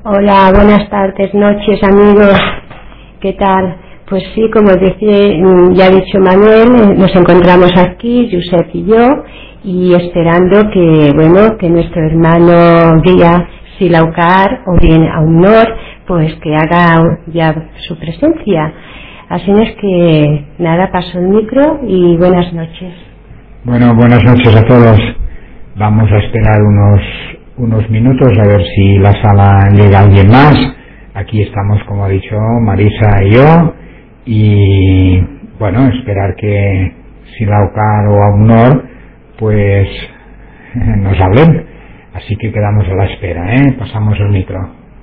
Hola, buenas tardes, noches, amigos. ¿Qué tal? Pues sí, como ya ha dicho Manuel, nos encontramos aquí, Josep y yo, y esperando que nuestro hermano guía Silaucar, o bien Aunor, pues que haga ya su presencia. Así es que, nada, paso el micro y buenas noches. Bueno, buenas noches a todos. Vamos a esperar unos minutos a ver si la sala llega alguien más. Aquí estamos, como ha dicho Marisa y yo, y bueno, esperar que Silaucar o Aunor pues nos hablen. Así que quedamos a la espera, pasamos el micro.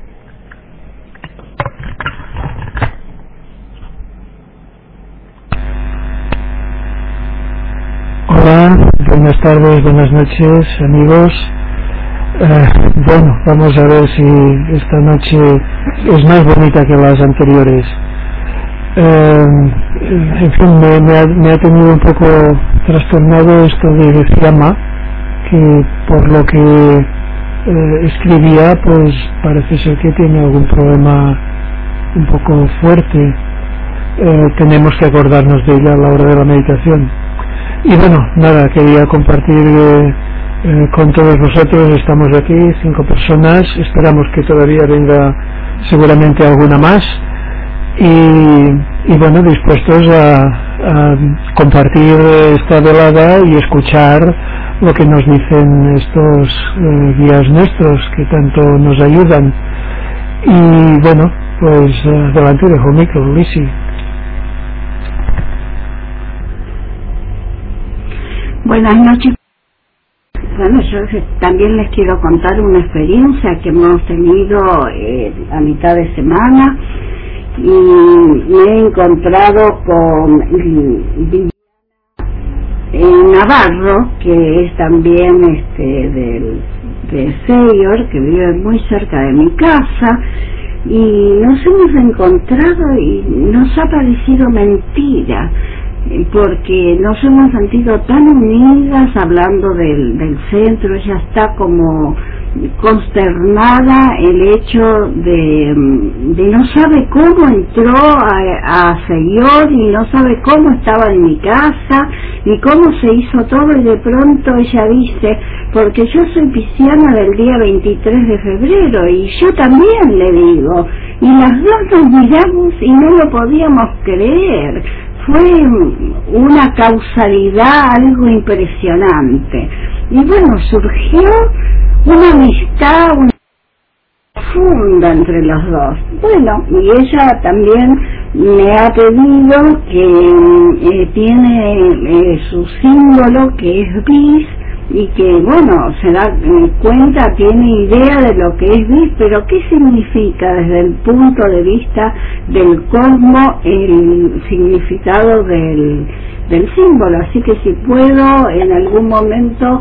Hola, buenas tardes, buenas noches, amigos. Bueno, vamos a ver si esta noche es más bonita que las anteriores. En fin, me ha tenido un poco trastornado esto de Fiamma, que por lo que escribía, pues parece ser que tiene algún problema un poco fuerte. Tenemos que acordarnos de ella a la hora de la meditación. Y bueno, nada, quería compartir con todos vosotros. Estamos aquí, 5 personas, esperamos que todavía venga seguramente alguna más, y bueno, dispuestos a compartir esta velada y escuchar lo que nos dicen estos guías nuestros que tanto nos ayudan. Y bueno, pues adelante, dejo el micro, Lisi. Buenas noches. Bueno, yo también les quiero contar una experiencia que hemos tenido a mitad de semana, y me he encontrado con Navarro, que es también de Seyor, que vive muy cerca de mi casa, y nos hemos encontrado y nos ha parecido mentira, porque nos hemos sentido tan unidas hablando del centro. Ella está como consternada el hecho de no sabe cómo entró a Seyor, y no sabe cómo estaba en mi casa, ni cómo se hizo todo, y de pronto ella dice, porque yo soy pisciana del día 23 de febrero, y yo también, le digo, y las dos nos miramos y no lo podíamos creer. Fue una causalidad, algo impresionante. Y bueno, surgió una amistad profunda entre los dos. Bueno, y ella también me ha pedido que tiene su símbolo, que es bis, y que bueno, se da cuenta, tiene idea de lo que es bis, pero ¿qué significa desde el punto de vista del cosmos el significado del símbolo? Así que si puedo en algún momento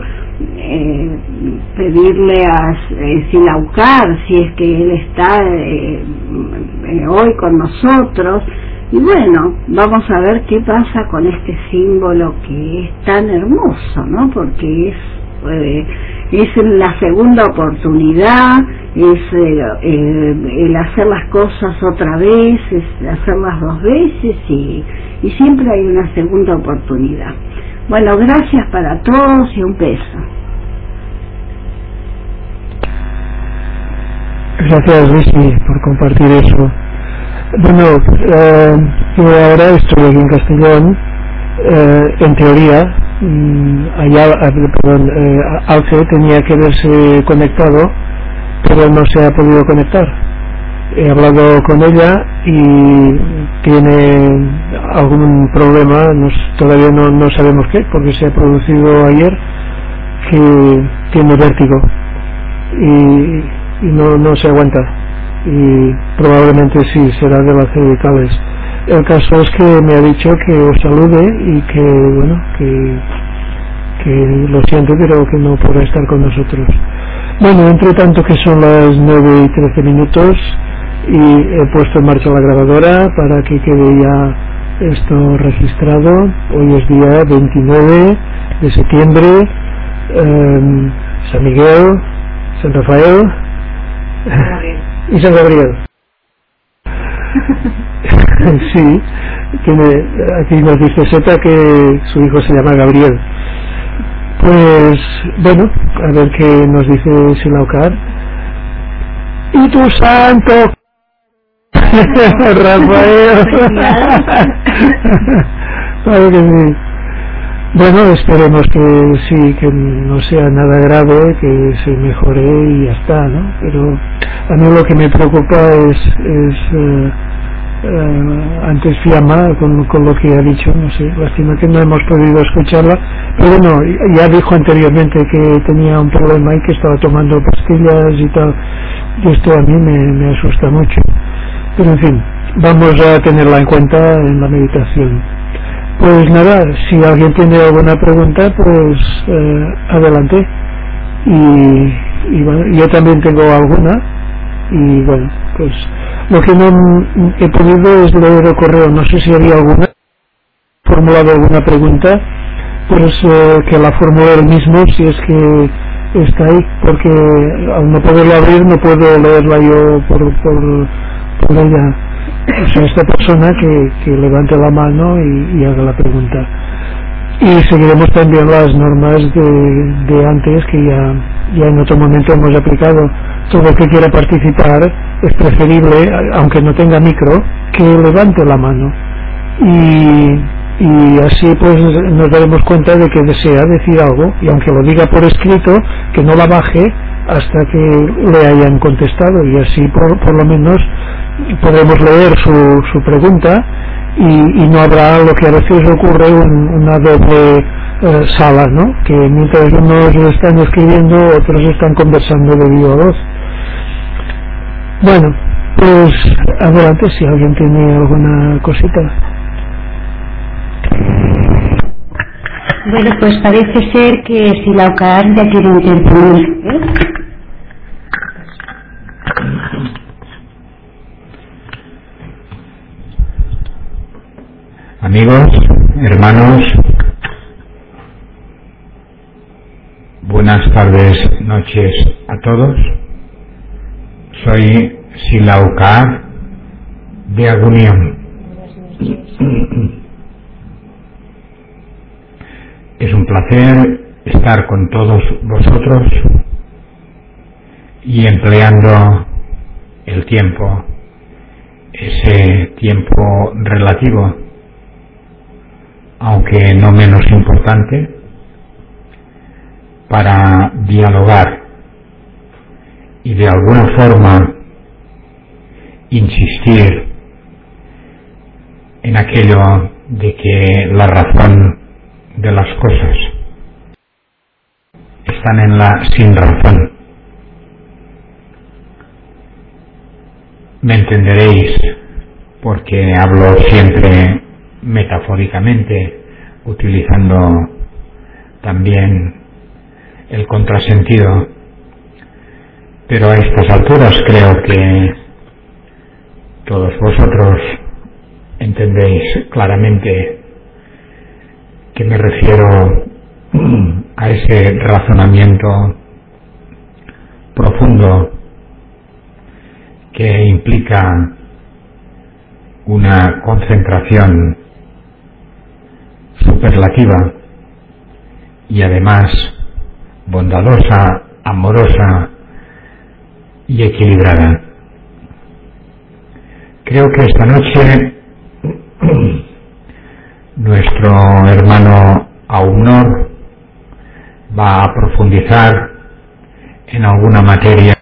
pedirle a Silaucar, si es que él está hoy con nosotros. Y bueno, vamos a ver qué pasa con este símbolo que es tan hermoso, ¿no? Porque es la segunda oportunidad, es el hacer las cosas otra vez, es hacerlas 2 veces, y siempre hay una segunda oportunidad. Bueno, gracias para todos y un beso. Gracias, Lucy, por compartir eso. Bueno, yo ahora estoy aquí en Castellón. En teoría, Alce tenía que haberse conectado, pero no se ha podido conectar. He hablado con ella y tiene algún problema, todavía no sabemos qué, porque se ha producido ayer, que tiene vértigo y no se aguanta, y probablemente sí será de las cervicales. El caso es que me ha dicho que os salude y que bueno, que lo siento, pero que no podrá estar con nosotros. Bueno, entre tanto que son las 9:13 y he puesto en marcha la grabadora para que quede ya esto registrado. Hoy es día 29 de septiembre, San Miguel, San Rafael, Y San Gabriel. Sí, aquí nos dice Seta que su hijo se llama Gabriel. Pues bueno, a ver qué nos dice Silaucar. Y tu santo Rafael. Claro que sí. Bueno, esperemos que sí, que no sea nada grave, que se mejore y ya está, ¿no? Pero a mí lo que me preocupa es antes Fiamma con lo que ha dicho, no sé, lástima que no hemos podido escucharla, pero bueno, ya dijo anteriormente que tenía un problema y que estaba tomando pastillas y tal, y esto a mí me asusta mucho, pero en fin, vamos a tenerla en cuenta en la meditación. Pues nada, si alguien tiene alguna pregunta, pues adelante, y bueno, yo también tengo alguna, y bueno, pues lo que no he podido es leer el correo, no sé si había alguna formulado alguna pregunta, pues que la formule él mismo si es que está ahí, porque al no poderlo abrir no puedo leerla yo por ella. O sea, esta persona que levante la mano y haga la pregunta. Y seguiremos también las normas de antes, que ya en otro momento hemos aplicado. Todo el que quiera participar es preferible, aunque no tenga micro, que levante la mano. Y así pues nos daremos cuenta de que desea decir algo, y aunque lo diga por escrito, que no la baje hasta que le hayan contestado, y así por lo menos podremos leer su pregunta, y no habrá lo que a veces ocurre una doble sala, ¿no? Que mientras unos están escribiendo, otros están conversando de viva voz. Bueno, pues adelante si alguien tiene alguna cosita. Bueno, pues parece ser que Silaucar ya quiere intervenir, ¿eh? Amigos, hermanos, buenas tardes, noches a todos. Soy Silaucar de Agunión. Es un placer estar con todos vosotros y empleando el tiempo, ese tiempo relativo, aunque no menos importante, para dialogar y de alguna forma insistir en aquello de que la razón de las cosas están en la sin razón. Me entenderéis porque hablo siempre metafóricamente, utilizando también el contrasentido, pero a estas alturas creo que todos vosotros entendéis claramente que me refiero a ese razonamiento profundo que implica una concentración superlativa y además bondadosa, amorosa y equilibrada. Creo que esta noche nuestro hermano Aumnor va a profundizar en alguna materia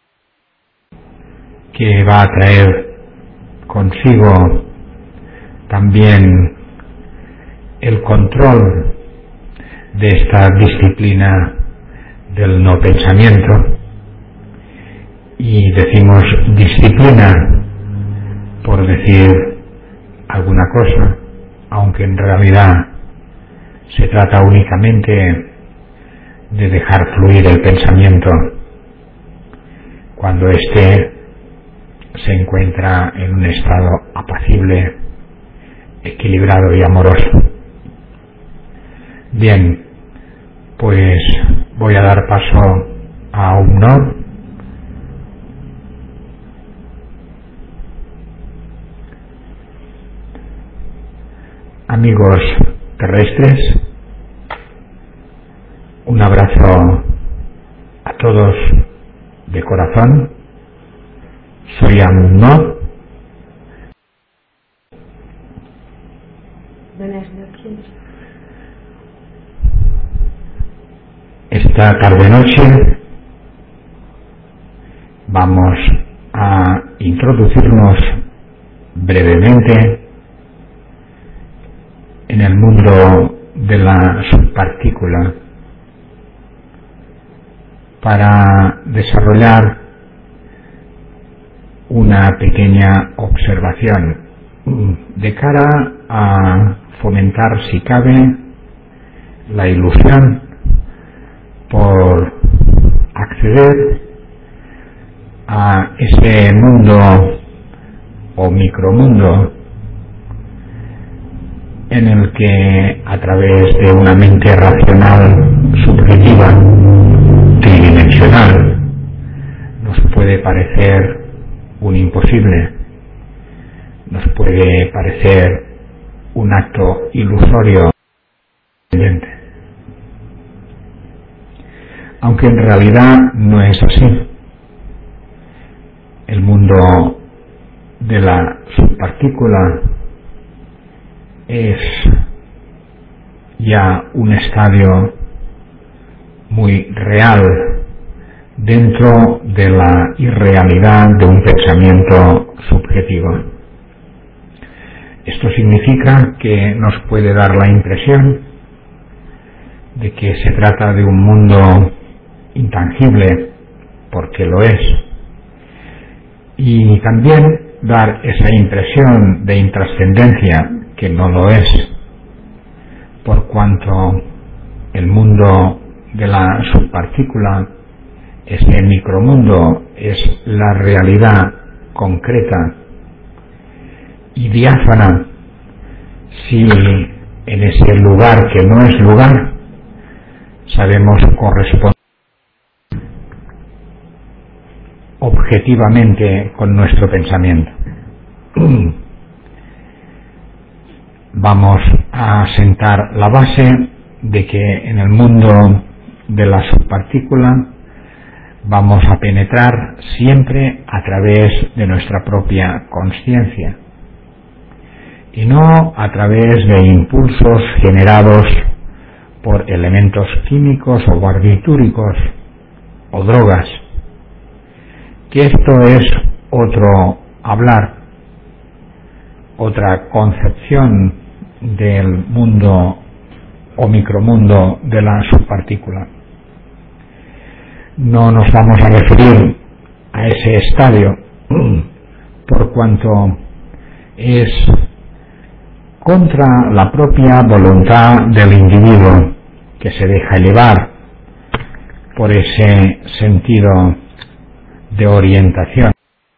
que va a traer consigo también el control de esta disciplina del no pensamiento. Y decimos disciplina por decir alguna cosa, aunque en realidad se trata únicamente de dejar fluir el pensamiento cuando éste se encuentra en un estado apacible, equilibrado y amoroso. Bien, pues voy a dar paso a Aumnor amigos terrestres, un abrazo a todos de corazón. Soy Amun. Buenas noches. Esta tarde-noche vamos a introducirnos brevemente en el mundo de la subpartícula para desarrollar una pequeña observación de cara a fomentar, si cabe, la ilusión por acceder a ese mundo o micromundo en el que, a través de una mente racional subjetiva tridimensional, nos puede parecer un imposible, nos puede parecer un acto ilusorio, aunque en realidad no es así. El mundo de la subpartícula es ya un estadio muy real dentro de la irrealidad de un pensamiento subjetivo. Esto significa que nos puede dar la impresión de que se trata de un mundo intangible, porque lo es, y también dar esa impresión de intrascendencia, que no lo es, por cuanto el mundo de la subpartícula, ese micromundo, es la realidad concreta y diáfana, si en ese lugar que no es lugar sabemos corresponder objetivamente con nuestro pensamiento. Vamos a sentar la base de que en el mundo de la subpartícula vamos a penetrar siempre a través de nuestra propia consciencia y no a través de impulsos generados por elementos químicos o barbitúricos o drogas, que esto es otro hablar, otra concepción del mundo o micromundo de la subpartícula. No nos vamos a referir a ese estadio por cuanto es contra la propia voluntad del individuo que se deja llevar por ese sentido de orientación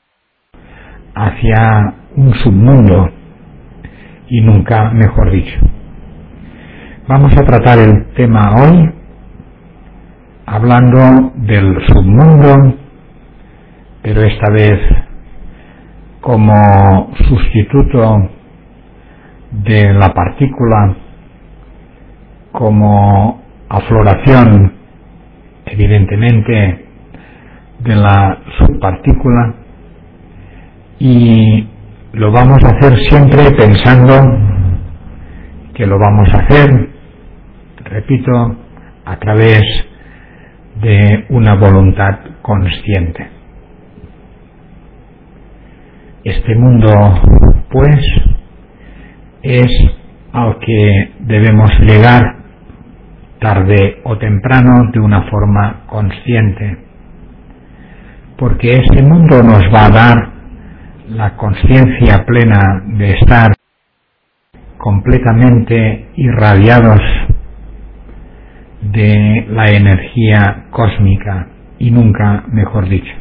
hacia un submundo, y nunca mejor dicho. Vamos a tratar el tema hoy hablando del submundo, pero esta vez como sustituto de la partícula, como afloración evidentemente de la subpartícula, y lo vamos a hacer siempre pensando que lo vamos a hacer, repito, a través de una voluntad consciente. Este mundo, pues, es al que debemos llegar tarde o temprano de una forma consciente, porque este mundo nos va a dar la conciencia plena de estar completamente irradiados de la energía cósmica, y nunca mejor dicho.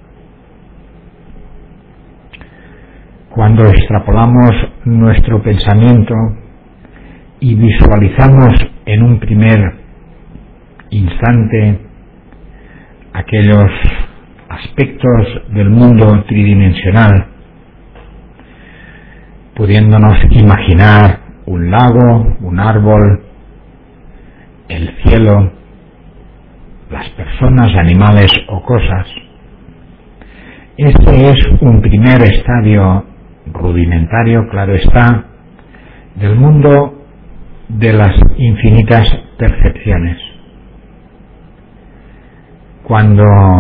Cuando extrapolamos nuestro pensamiento y visualizamos en un primer instante aquellos aspectos del mundo tridimensional, pudiéndonos imaginar un lago, un árbol, el cielo, las personas, animales o cosas. Este es un primer estadio rudimentario, claro está, del mundo de las infinitas percepciones. Cuando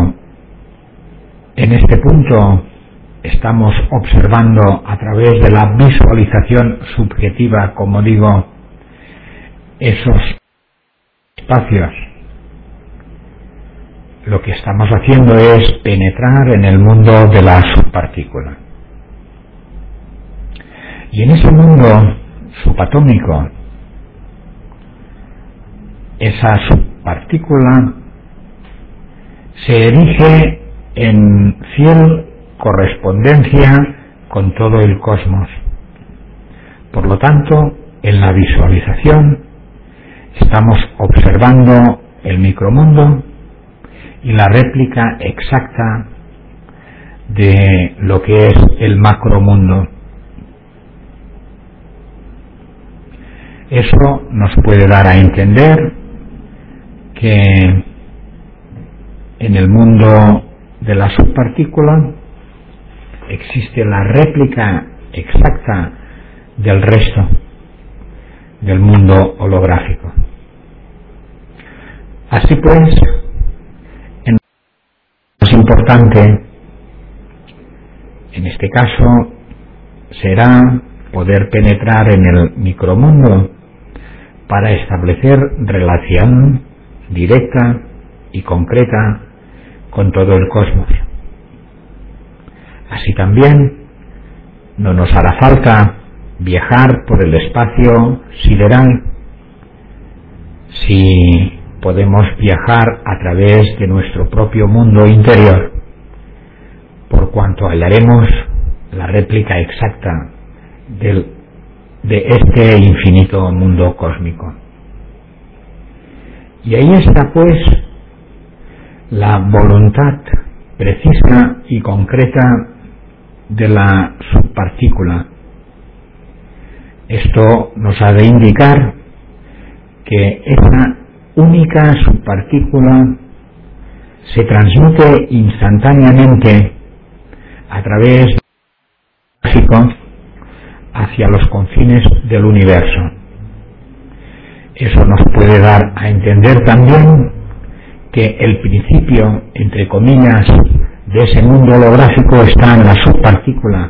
en este punto estamos observando a través de la visualización subjetiva, como digo, esos espacios, lo que estamos haciendo es penetrar en el mundo de la subpartícula. Y en ese mundo subatómico, esa subpartícula se erige en fiel correspondencia con todo el cosmos. Por lo tanto, en la visualización estamos observando el micromundo y la réplica exacta de lo que es el macromundo. Eso nos puede dar a entender que en el mundo de la subpartícula existe la réplica exacta del resto del mundo holográfico. Así pues, lo más importante en este caso será poder penetrar en el micromundo para establecer relación directa y concreta con todo el cosmos. Así también no nos hará falta viajar por el espacio sideral si podemos viajar a través de nuestro propio mundo interior, por cuanto hallaremos la réplica exacta de este infinito mundo cósmico. Y ahí está pues la voluntad precisa y concreta de la subpartícula. Esto nos ha de indicar que esa única subpartícula se transmite instantáneamente a través del básico hacia los confines del universo. Eso nos puede dar a entender también que el principio, entre comillas, de ese mundo holográfico está en la subpartícula,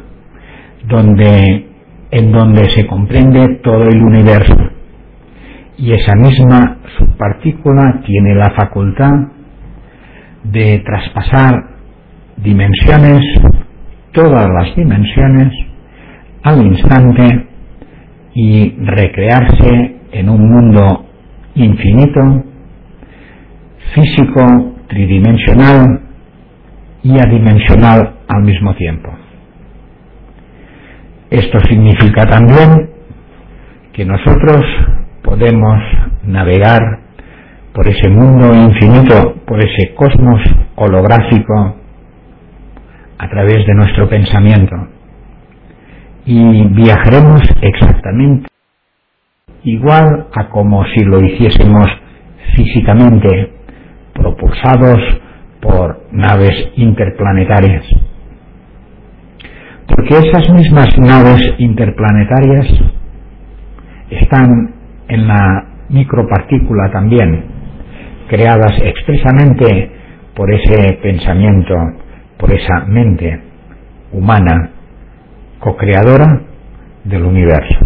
en donde se comprende todo el universo. Y esa misma subpartícula tiene la facultad de traspasar dimensiones, todas las dimensiones, al instante y recrearse en un mundo infinito, físico, tridimensional y adimensional al mismo tiempo. Esto significa también que nosotros podemos navegar por ese mundo infinito, por ese cosmos holográfico a través de nuestro pensamiento, y viajaremos exactamente igual a como si lo hiciésemos físicamente, propulsados por naves interplanetarias. Porque esas mismas naves interplanetarias están en la micropartícula también, creadas expresamente por ese pensamiento, por esa mente humana, co-creadora del universo.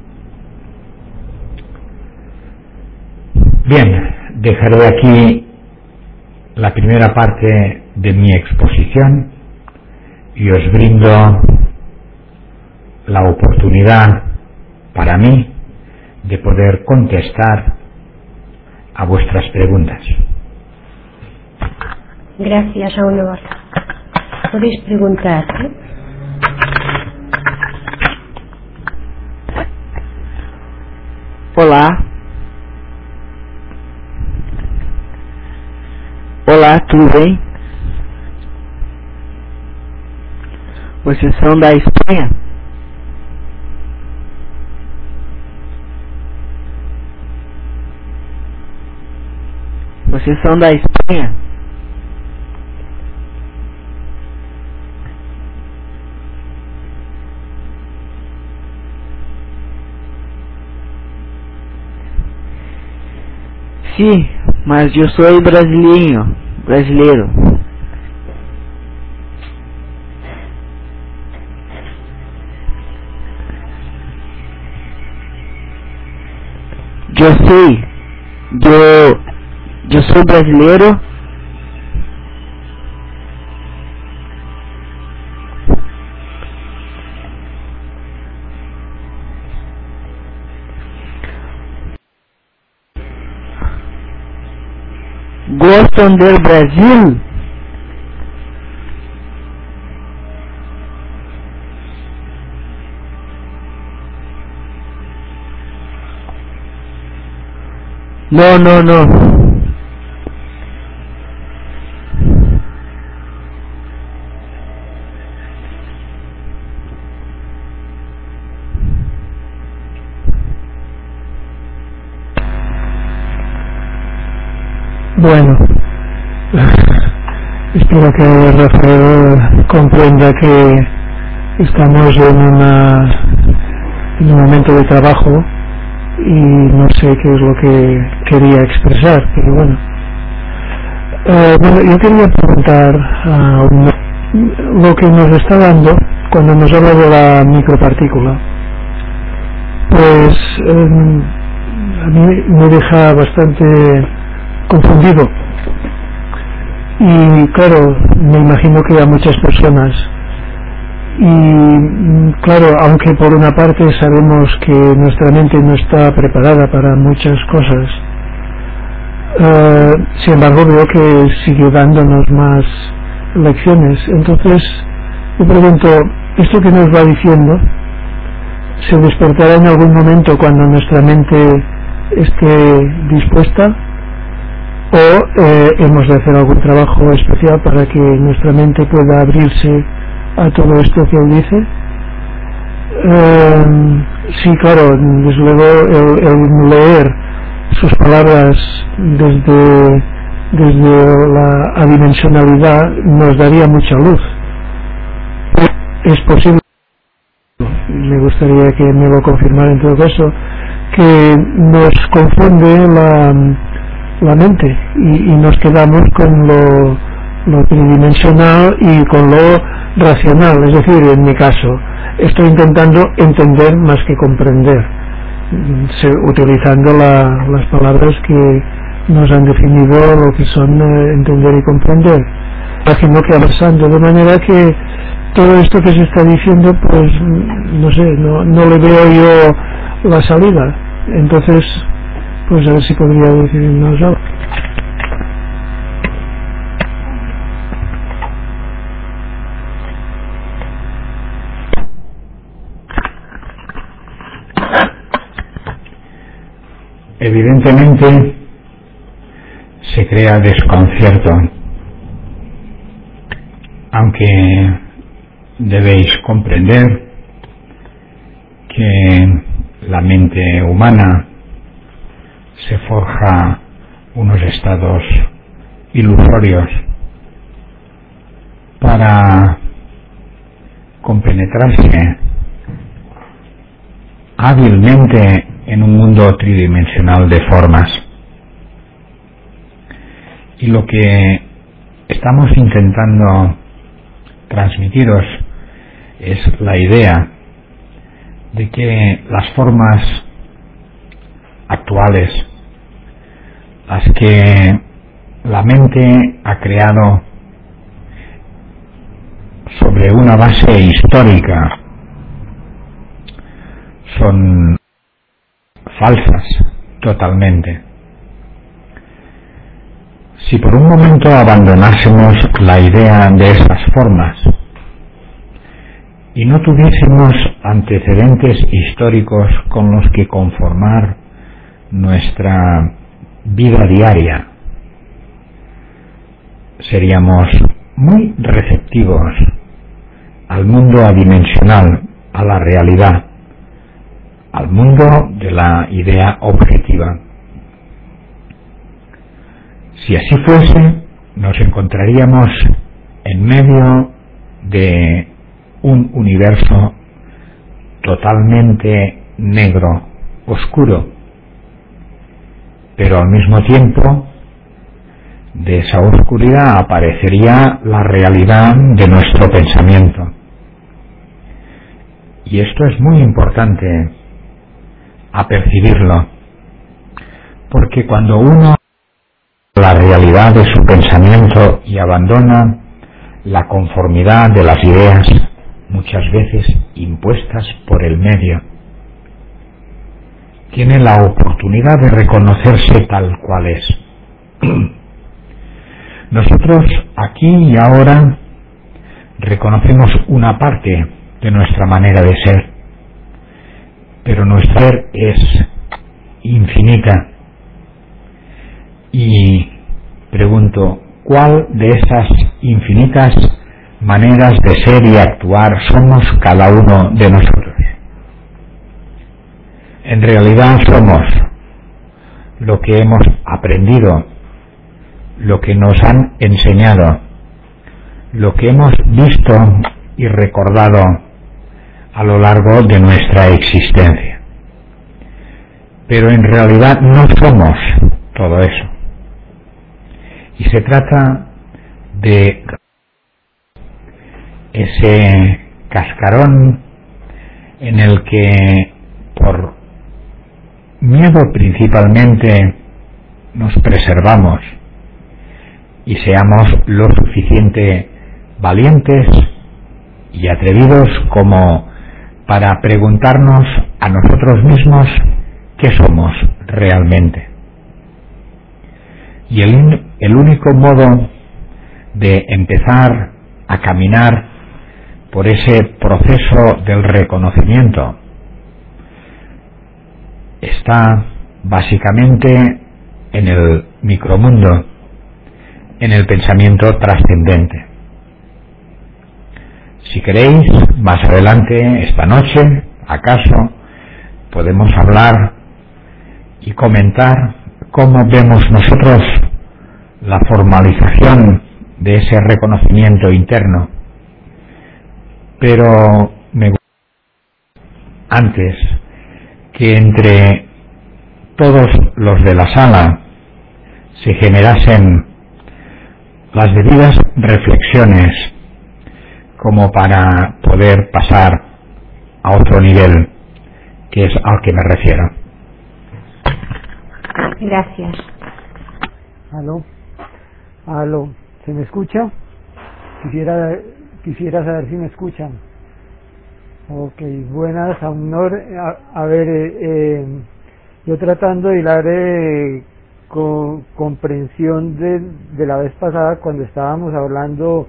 Bien, dejaré aquí la primera parte de mi exposición y os brindo la oportunidad para mí de poder contestar a vuestras preguntas. Gracias, Aunor. Podéis preguntar, ¿eh? Olá. Olá, tudo bem? Vocês são da Espanha? Vocês são da Espanha? Sí, mas yo soy brasileiro. Yo soy brasileiro. ¿Gostam del Brasil? No. Bueno, espero que Rafael comprenda que estamos en un momento de trabajo y no sé qué es lo que quería expresar, pero bueno. Yo quería preguntar lo que nos está dando cuando nos habla de la micropartícula. Pues a mí me deja bastante confundido y claro, me imagino que a muchas personas, y claro, aunque por una parte sabemos que nuestra mente no está preparada para muchas cosas, sin embargo veo que sigue dándonos más lecciones. Entonces me pregunto, esto que nos va diciendo se despertará en algún momento cuando nuestra mente esté dispuesta, o hemos de hacer algún trabajo especial para que nuestra mente pueda abrirse a todo esto que él dice. Sí, claro, desde luego el leer sus palabras desde la adimensionalidad nos daría mucha luz. Es posible, me gustaría que me lo confirmara en todo caso, que nos confunde la mente y nos quedamos con lo tridimensional y con lo racional. Es decir, en mi caso estoy intentando entender más que comprender, utilizando las palabras que nos han definido lo que son entender y comprender. Imagino que avanzando de manera que todo esto que se está diciendo, pues no sé, no le veo yo la salida. Entonces, pues a ver si podría decirnos algo. Evidentemente se crea desconcierto, aunque debéis comprender que la mente humana se forja unos estados ilusorios para compenetrarse hábilmente en un mundo tridimensional de formas. Y lo que estamos intentando transmitiros es la idea de que las formas actuales, las que la mente ha creado sobre una base histórica, son falsas totalmente. Si por un momento abandonásemos la idea de esas formas y no tuviésemos antecedentes históricos con los que conformar nuestra vida diaria, seríamos muy receptivos al mundo adimensional, a la realidad, al mundo de la idea objetiva. Si así fuese, nos encontraríamos en medio de un universo totalmente negro, oscuro, pero al mismo tiempo de esa oscuridad aparecería la realidad de nuestro pensamiento. Y esto es muy importante apercibirlo, porque cuando uno la realidad de su pensamiento y abandona la conformidad de las ideas, muchas veces impuestas por el medio, tiene la oportunidad de reconocerse tal cual es. Nosotros aquí y ahora reconocemos una parte de nuestra manera de ser, pero nuestra ser es infinita. Y pregunto, ¿cuál de esas infinitas maneras de ser y actuar somos cada uno de nosotros? En realidad somos lo que hemos aprendido, lo que nos han enseñado, lo que hemos visto y recordado a lo largo de nuestra existencia. Pero en realidad no somos todo eso. Y se trata de ese cascarón en el que, por miedo principalmente, nos preservamos y seamos lo suficiente valientes y atrevidos como para preguntarnos a nosotros mismos qué somos realmente. Y el único modo de empezar a caminar por ese proceso del reconocimiento está básicamente en el micromundo, en el pensamiento trascendente. Si queréis, más adelante, esta noche, acaso, podemos hablar y comentar cómo vemos nosotros la formalización de ese reconocimiento interno. Pero me gustaría antes que entre todos los de la sala se generasen las debidas reflexiones como para poder pasar a otro nivel, que es al que me refiero. Gracias. Aló, ¿se me escucha? Quisiera saber si me escuchan. Ok, buenas, a honor. A ver, yo tratando de hilar con comprensión de la vez pasada cuando estábamos hablando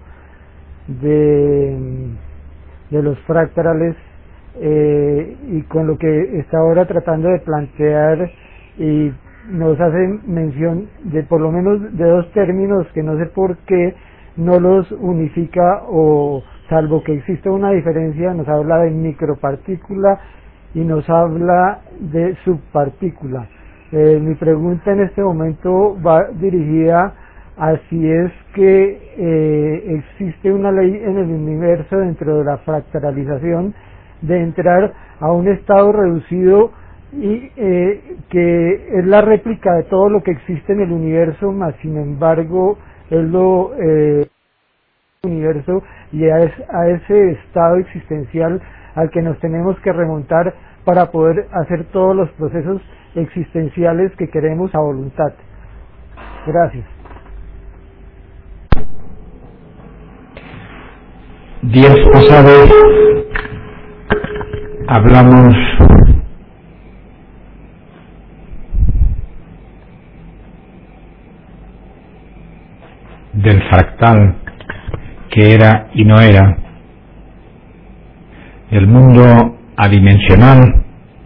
de los fractales, y con lo que está ahora tratando de plantear, y nos hace mención de por lo menos de dos términos que no sé por qué no los unifica, o salvo que existe una diferencia, nos habla de micropartícula y nos habla de subpartícula. Mi pregunta en este momento va dirigida a si es que existe una ley en el universo dentro de la fractalización de entrar a un estado reducido y que es la réplica de todo lo que existe en el universo, más sin embargo es lo universo, y a ese estado existencial al que nos tenemos que remontar para poder hacer todos los procesos existenciales que queremos a voluntad. Gracias. Días pasados hablamos del fractal que era y no era, del mundo adimensional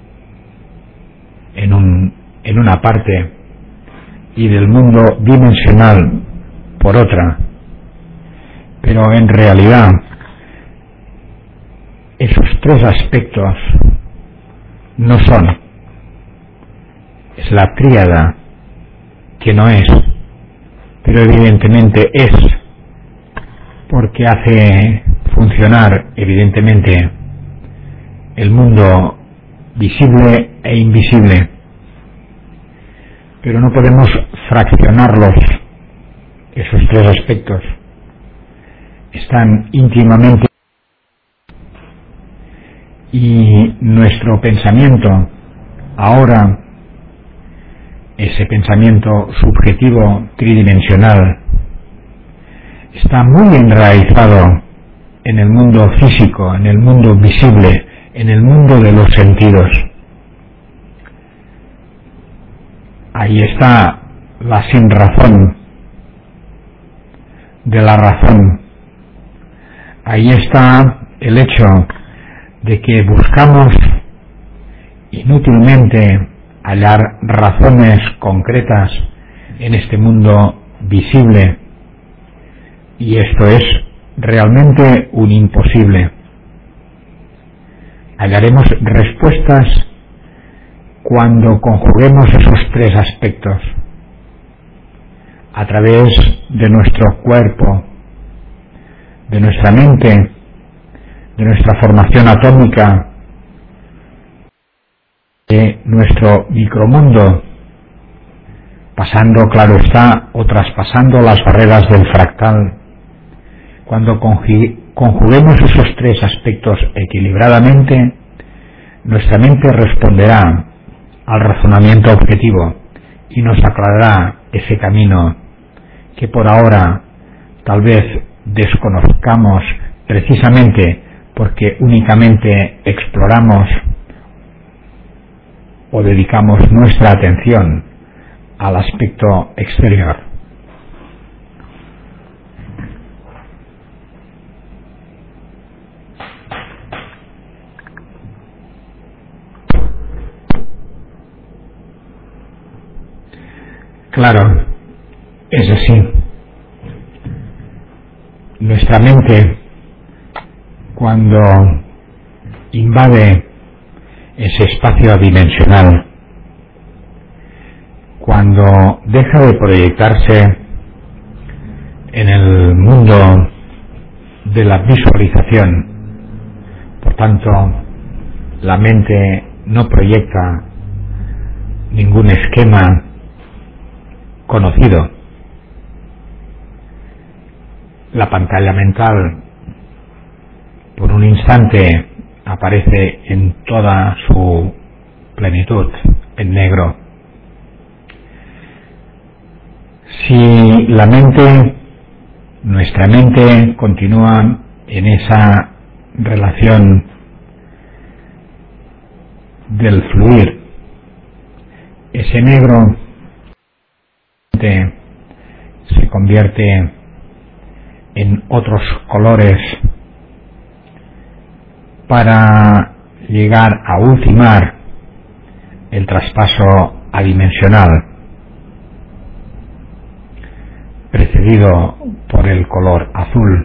en una parte y del mundo dimensional por otra, pero en realidad esos tres aspectos no son, es la tríada que no es, pero evidentemente es, porque hace funcionar evidentemente el mundo visible e invisible, pero no podemos fraccionarlos. Esos tres aspectos están íntimamente, y nuestro pensamiento ahora, ese pensamiento subjetivo tridimensional, está muy enraizado en el mundo físico, en el mundo visible, en el mundo de los sentidos. Ahí está la sinrazón de la razón. Ahí está el hecho de que buscamos inútilmente hallar razones concretas en este mundo visible, y esto es realmente un imposible. Hallaremos respuestas cuando conjuguemos esos tres aspectos a través de nuestro cuerpo, de nuestra mente, de nuestra formación atómica, de nuestro micromundo, pasando, claro está, o traspasando las barreras del fractal. Cuando conjuguemos esos tres aspectos equilibradamente, nuestra mente responderá al razonamiento objetivo y nos aclarará ese camino que por ahora tal vez desconozcamos, precisamente porque únicamente exploramos o dedicamos nuestra atención al aspecto exterior. Claro, es así. Nuestra mente, cuando invade ese espacio adimensional, cuando deja de proyectarse en el mundo de la visualización, por tanto, la mente no proyecta ningún esquema conocido. La pantalla mental, por un instante, aparece en toda su plenitud, en negro. Si la mente, nuestra mente, continúa en esa relación del fluir, ese negro se convierte en otros colores para llegar a ultimar el traspaso adimensional, precedido por el color azul.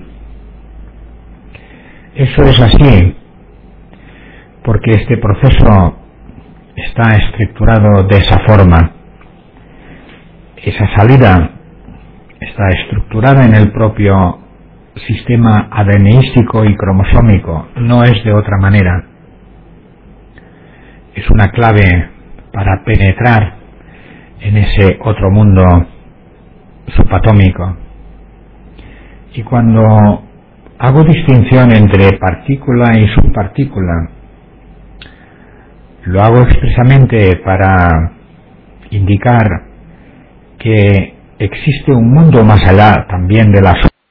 Eso es así porque este proceso está estructurado de esa forma. Esa salida está estructurada en el propio sistema ADNístico y cromosómico, no es de otra manera. Es una clave para penetrar en ese otro mundo subatómico. Y cuando hago distinción entre partícula y subpartícula, lo hago expresamente para indicar que existe un mundo más allá también de la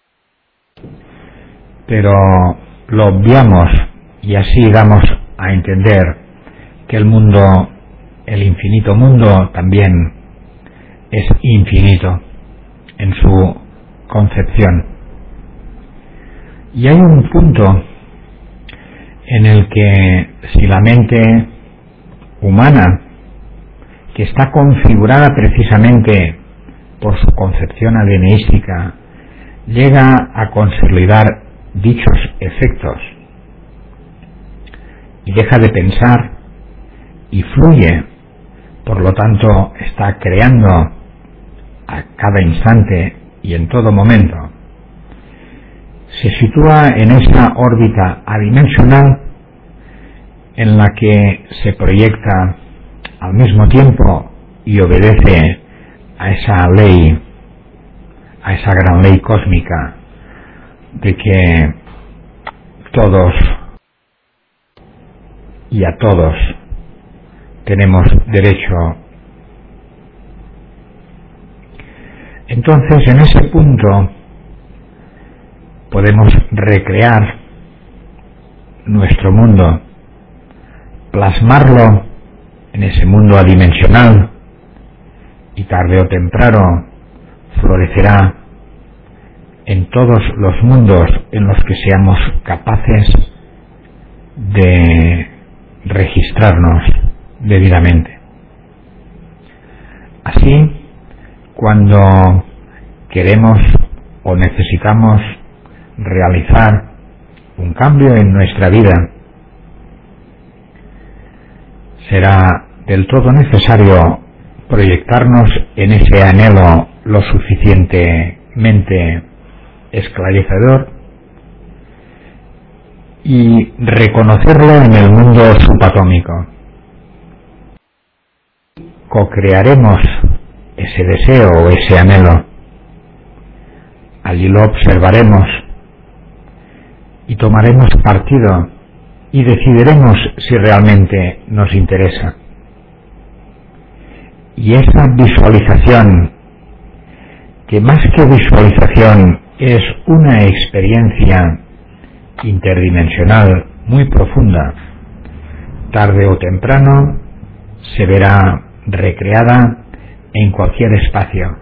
pero lo obviamos y así damos a entender que el mundo, el infinito mundo, también es infinito en su concepción. Y hay un punto en el que si la mente humana, que está configurada precisamente por su concepción ADNística, llega a consolidar dichos efectos y deja de pensar y fluye, por lo tanto está creando a cada instante y en todo momento, se sitúa en esa órbita adimensional en la que se proyecta al mismo tiempo y obedece a esa ley, a esa gran ley cósmica de que todos y a todos tenemos derecho. Entonces, en ese punto podemos recrear nuestro mundo, plasmarlo en ese mundo adimensional, y tarde o temprano florecerá en todos los mundos en los que seamos capaces de registrarnos debidamente. Así, cuando queremos o necesitamos realizar un cambio en nuestra vida, será del todo necesario proyectarnos en ese anhelo lo suficientemente esclarecedor y reconocerlo en el mundo subatómico. Co-crearemos ese deseo o ese anhelo. Allí lo observaremos y tomaremos partido y decidiremos si realmente nos interesa. Y esa visualización, que más que visualización es una experiencia interdimensional muy profunda, tarde o temprano se verá recreada en cualquier espacio,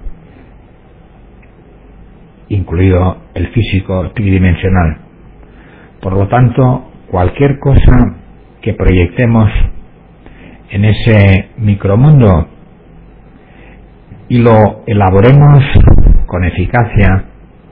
incluido el físico tridimensional. Por lo tanto, cualquier cosa que proyectemos en ese micromundo y lo elaboremos con eficacia,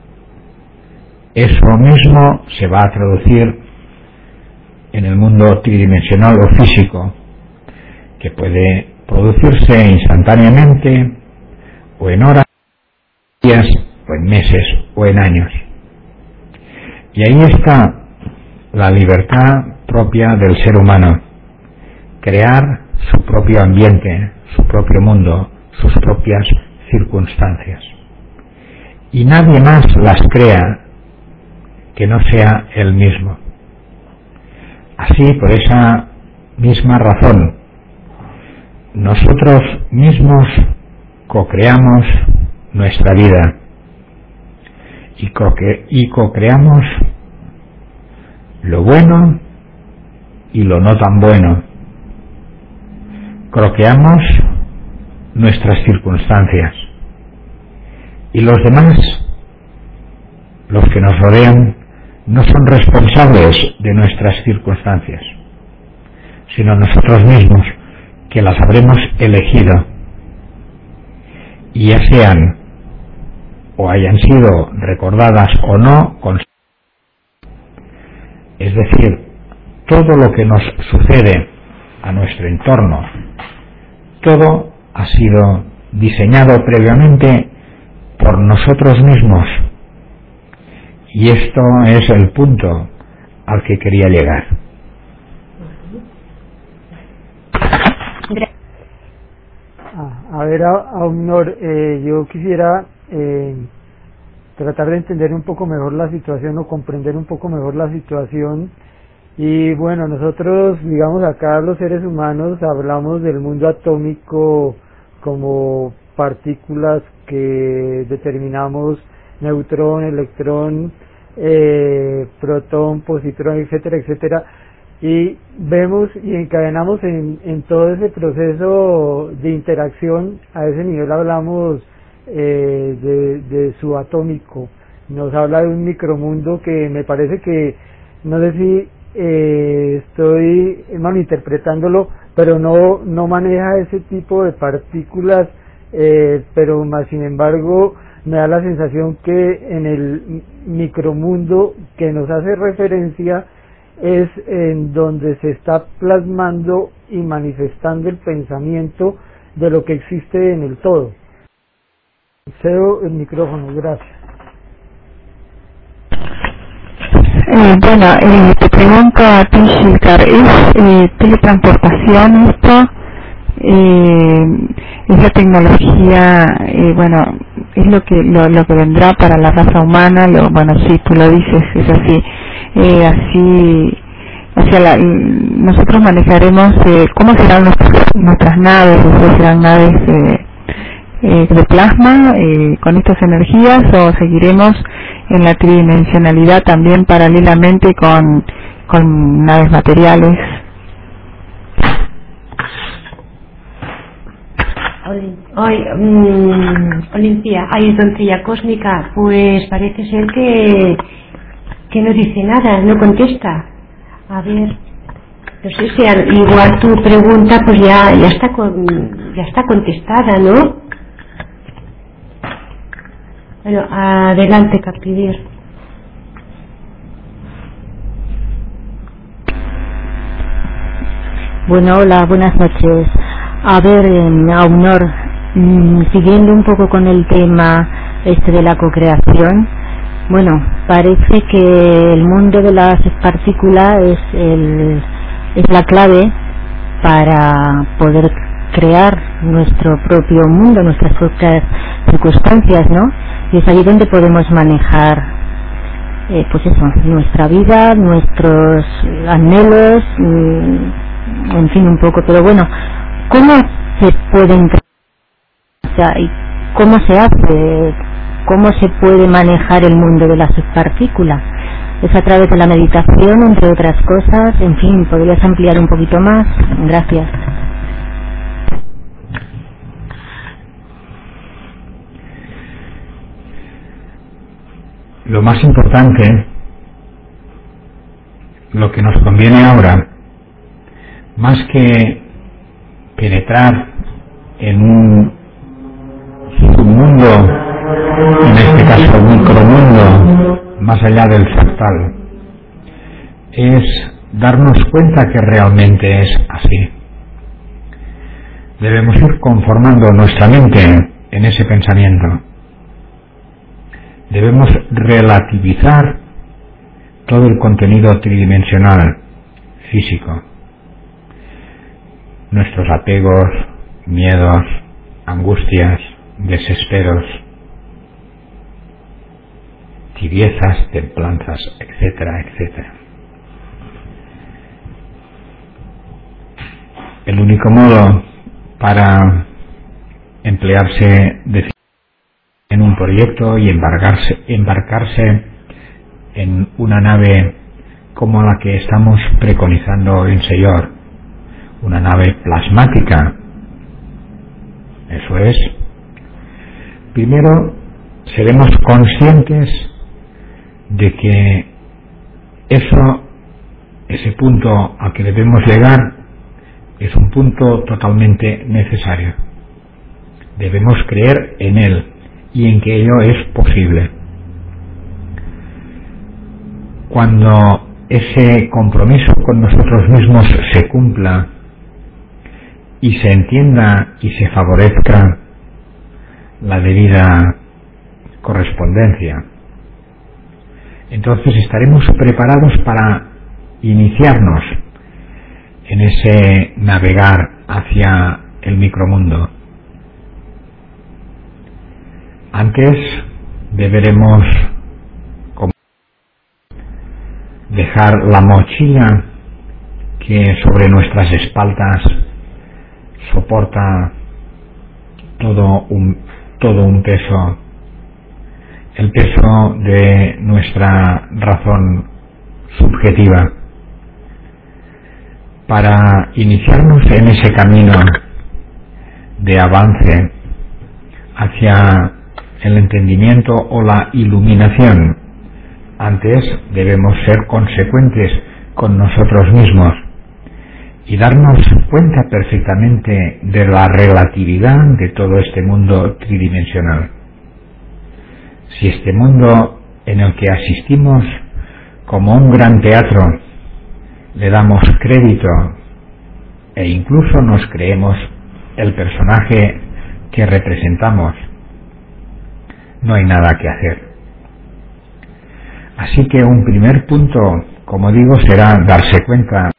eso mismo se va a traducir en el mundo tridimensional o físico, que puede producirse instantáneamente, o en horas, días, o en meses, o en años. Y ahí está la libertad propia del ser humano, crear su propio ambiente, su propio mundo, sus propias circunstancias. Y nadie más las crea que no sea él mismo. Así, por esa misma razón, nosotros mismos co-creamos nuestra vida y co-creamos lo bueno y lo no tan bueno. Co-creamos nuestras circunstancias, y los demás, los que nos rodean, no son responsables de nuestras circunstancias, sino nosotros mismos, que las habremos elegido, y ya sean o hayan sido recordadas o no, es decir, todo lo que nos sucede a nuestro entorno, todo ha sido diseñado previamente por nosotros mismos, y esto es el punto al que quería llegar. A ver, Aunor, yo quisiera tratar de entender un poco mejor la situación o comprender un poco mejor la situación. Y bueno, nosotros, digamos, acá los seres humanos hablamos del mundo atómico como partículas que determinamos: neutrón, electrón, protón, positrón, etcétera, etcétera. Y vemos y encadenamos en todo ese proceso de interacción. A ese nivel hablamos de subatómico. Nos habla de un micromundo que me parece que, no sé si estoy malinterpretándolo, pero no maneja ese tipo de partículas, pero más sin embargo me da la sensación que en el micromundo que nos hace referencia es en donde se está plasmando y manifestando el pensamiento de lo que existe en el todo. Cedo el micrófono, gracias. Te pregunto a ti, Shilkar, ¿es teletransportación esto? ¿Es la tecnología, es lo que vendrá para la raza humana? Sí, tú lo dices, es así. Nosotros manejaremos, ¿cómo serán nuestras naves? ¿Serán naves de plasma con estas energías, o seguiremos en la tridimensionalidad también paralelamente con naves materiales? Olimpia, doncella cósmica, pues parece ser que no dice nada, no contesta. A ver, no sé si igual tu pregunta pues ya está contestada, ¿no? Bueno, adelante, Captivir. Bueno, hola, buenas noches. A ver, Aunor, siguiendo un poco con el tema de la cocreación, parece que el mundo de las partículas es la clave para poder crear nuestro propio mundo, nuestras propias circunstancias, ¿no? Y es ahí donde podemos manejar, nuestra vida, nuestros anhelos, en fin, un poco. Pero ¿cómo se pueden crear? ¿Y cómo se hace? ¿Cómo se puede manejar el mundo de las partículas? ¿Es a través de la meditación, entre otras cosas? En fin, ¿podrías ampliar un poquito más? Gracias. Lo más importante, lo que nos conviene ahora, más que penetrar en un submundo, en este caso un micromundo, más allá del fractal, es darnos cuenta que realmente es así. Debemos ir conformando nuestra mente en ese pensamiento. Debemos relativizar todo el contenido tridimensional, físico. Nuestros apegos, miedos, angustias, desesperos, tibiezas, templanzas, etcétera, etcétera. El único modo para emplearse en un proyecto y embarcarse en una nave como la que estamos preconizando en Señor, una nave plasmática. Eso es, primero seremos conscientes de que ese punto al que debemos llegar es un punto totalmente necesario. Debemos creer en él y en que ello es posible. Cuando ese compromiso con nosotros mismos se cumpla y se entienda y se favorezca la debida correspondencia, entonces estaremos preparados para iniciarnos en ese navegar hacia el micromundo. Antes deberemos dejar la mochila que sobre nuestras espaldas soporta todo un peso, el peso de nuestra razón subjetiva, para iniciarnos en ese camino de avance hacia el entendimiento o la iluminación. Antes debemos ser consecuentes con nosotros mismos y darnos cuenta perfectamente de la relatividad de todo este mundo tridimensional. Si este mundo en el que asistimos como un gran teatro le damos crédito e incluso nos creemos el personaje que representamos, no hay nada que hacer. Así que un primer punto, como digo, será darse cuenta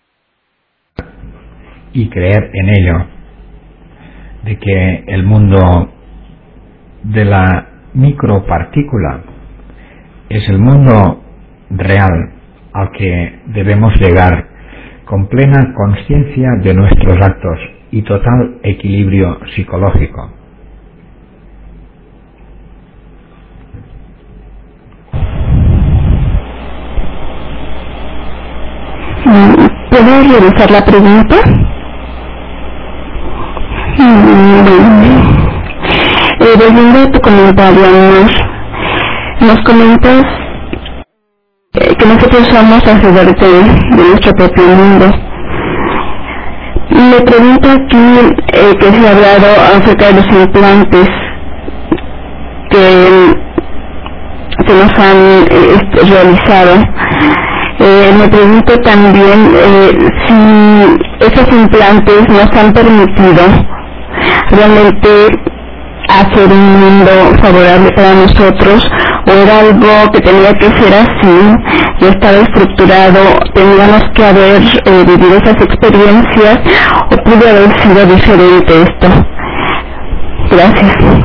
y creer en ello, de que el mundo de la micropartícula es el mundo real al que debemos llegar con plena conciencia de nuestros actos y total equilibrio psicológico. ¿Puedo revisar la pregunta? Volviendo a tu comentario, nos comentas que nosotros somos hacedores de nuestro propio mundo. Me pregunto aquí que se ha hablado acerca de los implantes que nos han realizado. Me pregunto también si esos implantes nos han permitido realmente hacer un mundo favorable para nosotros, o era algo que tenía que ser así, ya estaba estructurado, teníamos que haber vivido esas experiencias, o pudo haber sido diferente esto. Gracias.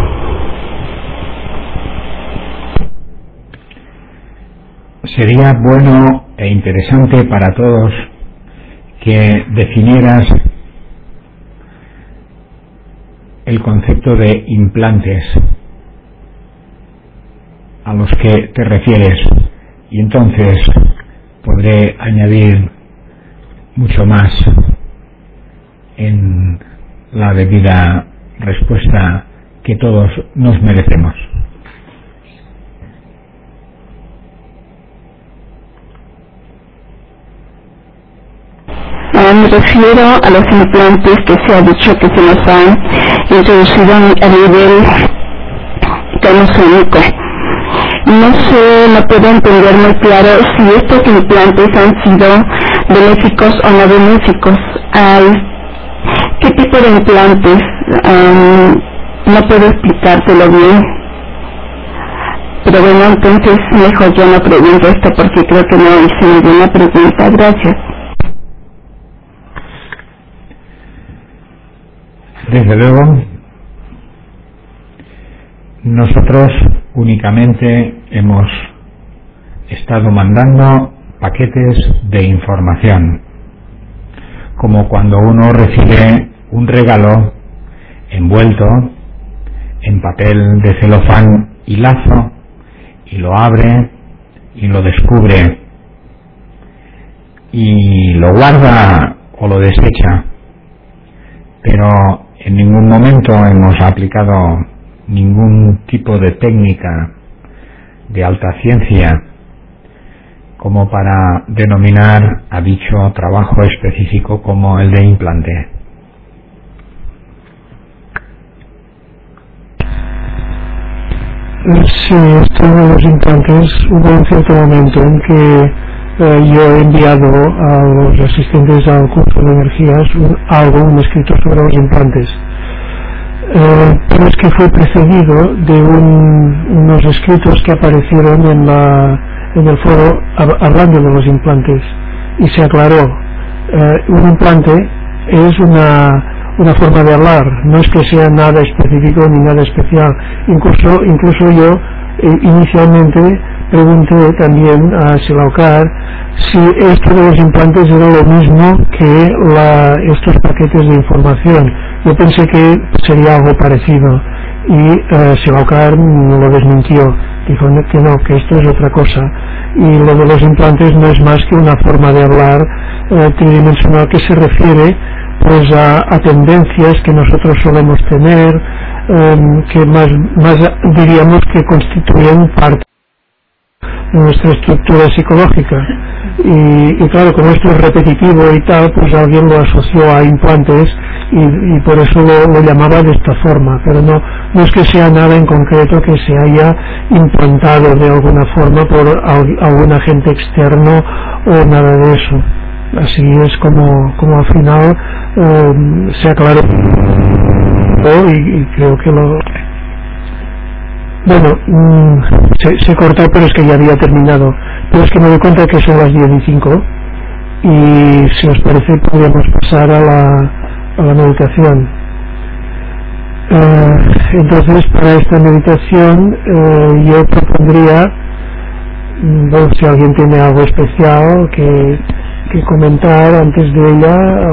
Sería bueno e interesante para todos que definieras el concepto de implantes a los que te refieres, y entonces podré añadir mucho más en la debida respuesta que todos nos merecemos. Me refiero a los implantes que se ha dicho que se nos han introducido a nivel cromosómico. No sé, no puedo entender muy claro si estos implantes han sido benéficos o no benéficos. ¿Qué tipo de implantes? No puedo explicártelo bien. Pero bueno, entonces mejor yo no pregunto esto porque creo que no hice ninguna pregunta. Gracias. Desde luego, nosotros únicamente hemos estado mandando paquetes de información, como cuando uno recibe un regalo envuelto en papel de celofán y lazo y lo abre y lo descubre y lo guarda o lo desecha, pero en ningún momento hemos aplicado ningún tipo de técnica de alta ciencia como para denominar a dicho trabajo específico como el de implante. Sí, esto de los implantes, hubo un cierto momento en que yo he enviado a los asistentes al curso de energías un escrito sobre los implantes, pero es que fue precedido de unos escritos que aparecieron en el foro hablando de los implantes, y se aclaró, un implante es una forma de hablar, no es que sea nada específico ni nada especial. Incluso yo inicialmente pregunté también a Silaukar si esto de los implantes era lo mismo que estos paquetes de información. Yo pensé que sería algo parecido y Silaukar me lo desmintió, dijo que no, que esto es otra cosa, y lo de los implantes no es más que una forma de hablar tridimensional que se refiere pues a tendencias que nosotros solemos tener, que más diríamos que constituyen parte de nuestra estructura psicológica, y claro, como esto es repetitivo y tal, pues alguien lo asoció a implantes y por eso lo llamaba de esta forma, pero no es que sea nada en concreto que se haya implantado de alguna forma por algún agente externo o nada de eso. Así es como al final se aclaró, y creo que Bueno, se cortó, pero es que ya había terminado. Pero es que me doy cuenta que son las 10:05 y si os parece podríamos pasar a la meditación. Entonces, para esta meditación yo propondría, bueno, si alguien tiene algo especial que comentar antes de ella,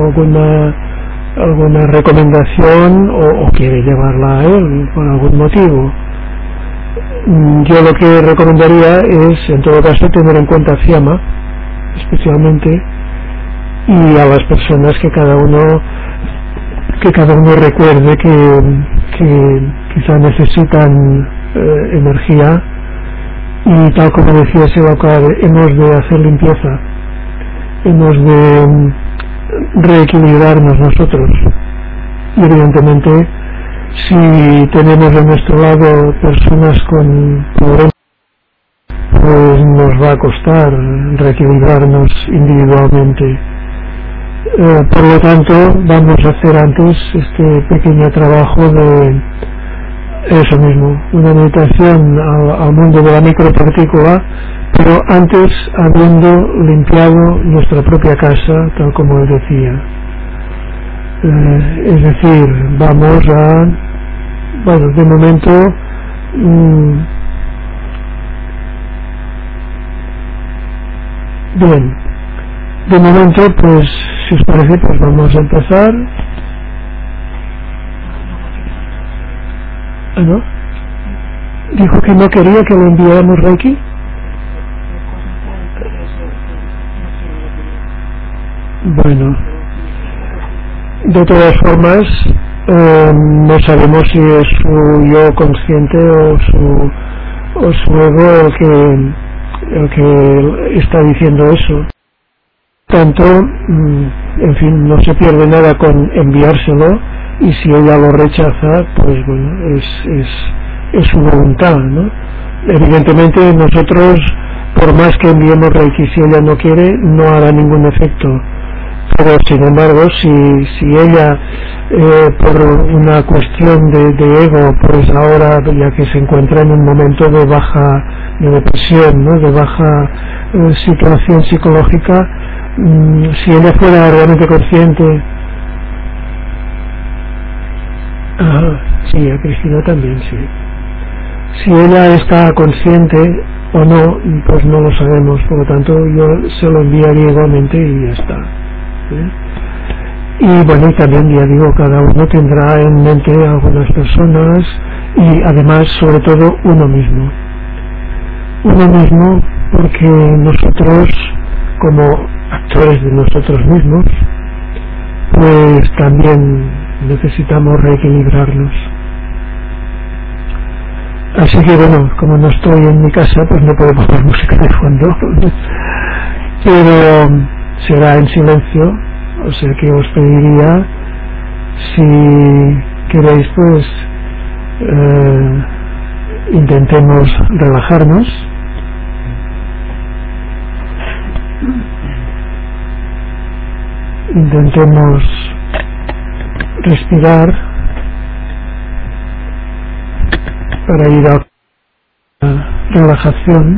alguna recomendación o quiere llevarla a él por algún motivo. Yo lo que recomendaría es, en todo caso, tener en cuenta a Fiamma, especialmente, y a las personas que cada uno recuerde que quizá necesitan energía, y tal como decía Sebakar, hemos de hacer limpieza, hemos de reequilibrarnos nosotros, y evidentemente si tenemos a nuestro lado personas con problemas, pues nos va a costar reequilibrarnos individualmente. Por lo tanto, vamos a hacer antes este pequeño trabajo de eso mismo, una meditación al mundo de la micropartícula, pero antes habiendo limpiado nuestra propia casa, tal como él decía. Es decir, vamos a, bueno, de momento bien, de momento, pues si os parece, pues vamos a empezar. ¿No? Dijo que no quería que le enviáramos Reiki. Bueno, de todas formas, no sabemos si es su yo consciente o su ego el que está diciendo eso. Tanto, en fin, no se pierde nada con enviárselo, y si ella lo rechaza, pues bueno, es su voluntad, ¿no? Evidentemente nosotros, por más que enviemos Reiki, si ella no quiere, no hará ningún efecto. Pero sin embargo, si ella por una cuestión de ego, pues ahora, ya que se encuentra en un momento de depresión, ¿no?, de baja situación psicológica, si ella fuera realmente consciente, sí, a Cristina también, sí, si ella está consciente o no, pues no lo sabemos, por lo tanto yo se lo enviaría igualmente y ya está. Y bueno, y también, ya digo, cada uno tendrá en mente algunas personas, y además, sobre todo, uno mismo, porque nosotros, como actores de nosotros mismos, pues también necesitamos reequilibrarnos. Así que bueno, como no estoy en mi casa, pues no puedo poner música de fondo, pero será en silencio, o sea que os pediría, si queréis, pues intentemos relajarnos. Intentemos respirar para ir a la relajación.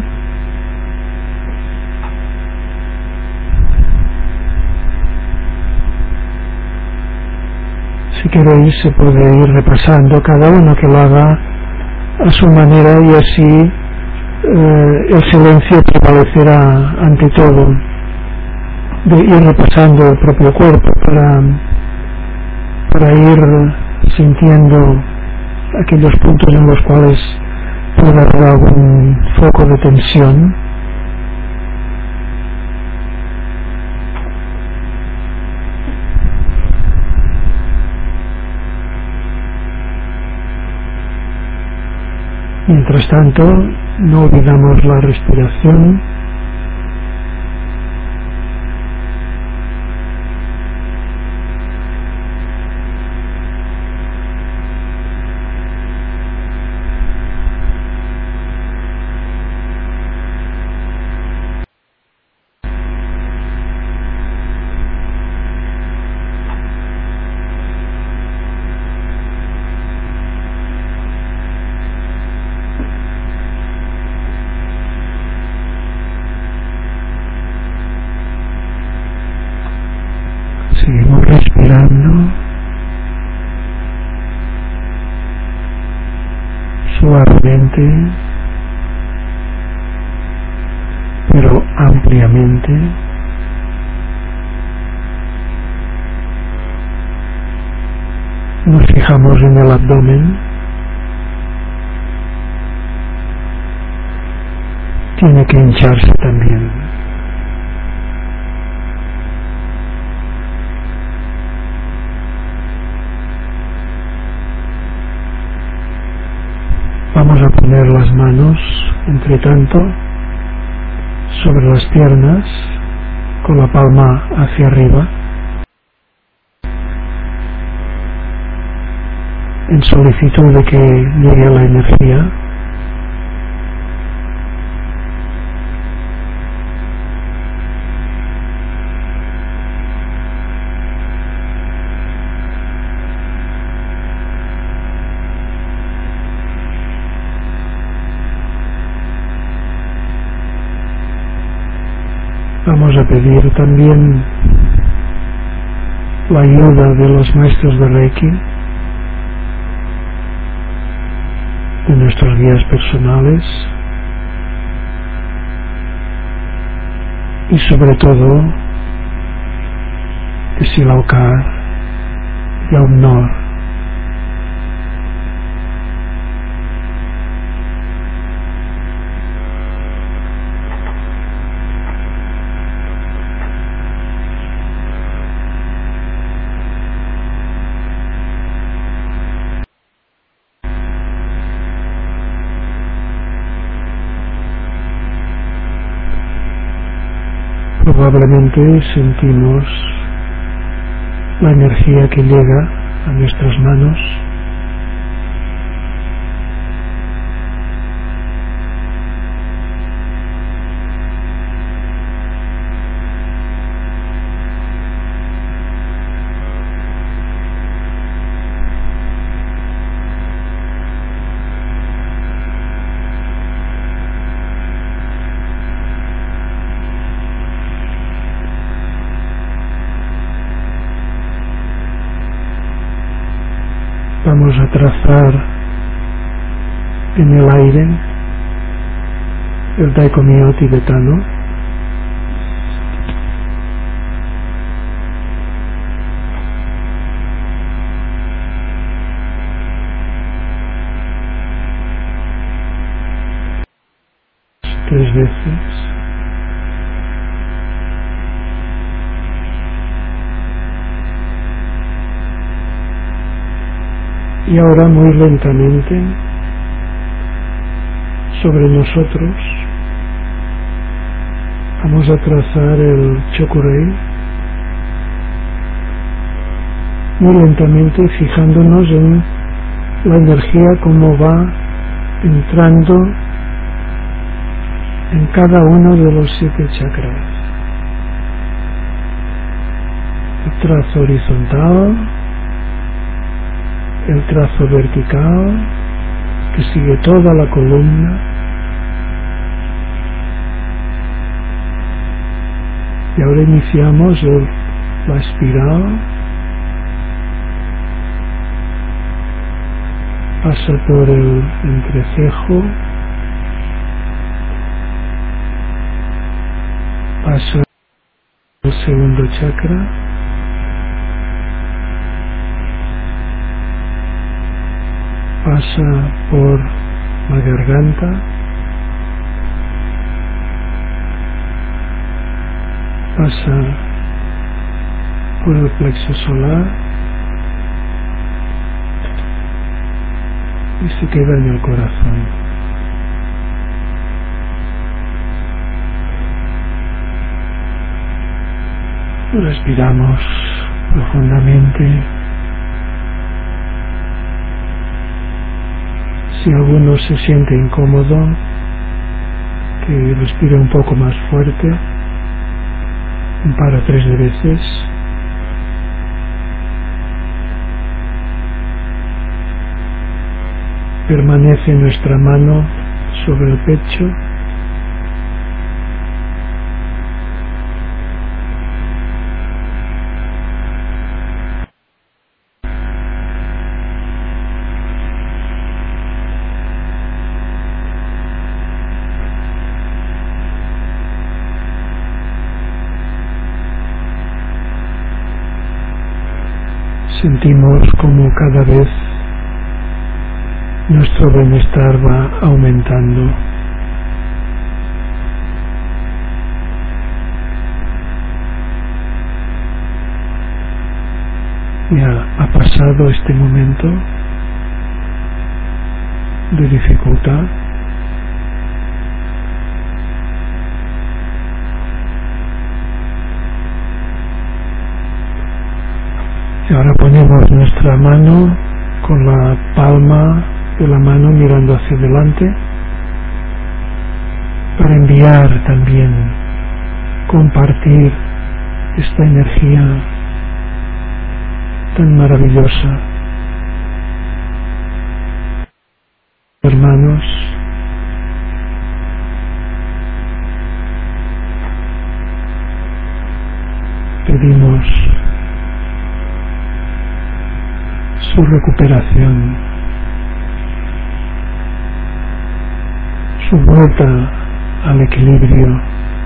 Si queréis, se puede ir repasando, cada uno que lo haga a su manera, y así el silencio prevalecerá ante todo, de ir repasando el propio cuerpo para ir sintiendo aquellos puntos en los cuales puede haber algún foco de tensión. Mientras tanto, no olvidamos la respiración. Seguimos respirando suavemente, pero ampliamente. Nos fijamos en el abdomen. Tiene que hincharse también. Vamos a poner las manos, entre tanto, sobre las piernas, con la palma hacia arriba, en solicitud de que llegue la energía. Vamos a pedir también la ayuda de los maestros de Reiki, de nuestros guías personales y sobre todo de Silaukar y Aum Nor. Probablemente sentimos la energía que llega a nuestras manos. Vamos a trazar en el aire el Daikomyo tibetano. Tres veces. Y ahora muy lentamente sobre nosotros vamos a trazar el Chokurei, muy lentamente fijándonos en la energía como va entrando en cada uno de los 7 chakras. El trazo horizontal, el trazo vertical que sigue toda la columna, y ahora iniciamos la espiral, pasa por el entrecejo, pasa al segundo chakra, pasa por la garganta, pasa por el plexo solar y se queda en el corazón. Respiramos profundamente. Si alguno se siente incómodo, que respire un poco más fuerte, un par o 3 de veces. Permanece nuestra mano sobre el pecho. sentimos como cada vez nuestro bienestar va aumentando. Ya ha pasado este momento de dificultad. Y ahora ponemos nuestra mano con la palma de la mano mirando hacia adelante para enviar también, compartir esta energía tan maravillosa. Hermanos, pedimos su recuperación, su vuelta al equilibrio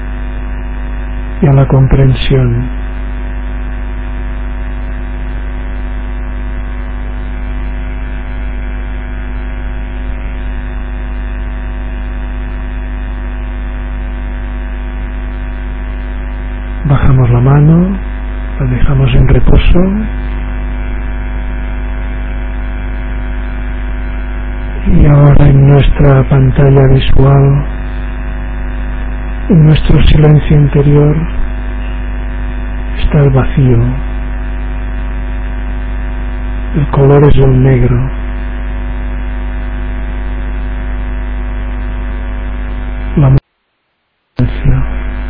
y a la comprensión. Bajamos la mano, la dejamos en reposo y ahora en nuestra pantalla visual, en nuestro silencio interior, está el vacío. El color es el negro. La silencio.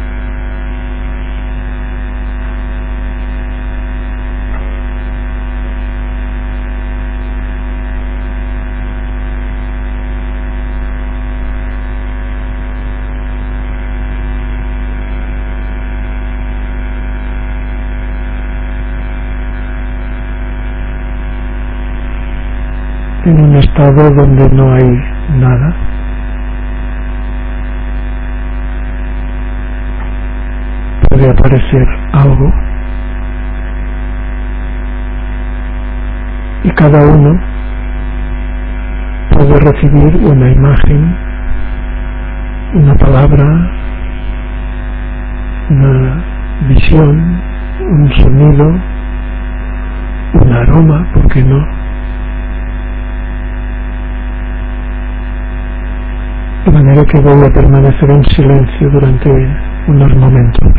En un estado donde no hay nada. Puede aparecer algo y cada uno puede recibir una imagen, una palabra, una visión, un sonido, un aroma, ¿por qué no? De manera que voy a permanecer en silencio durante unos momentos.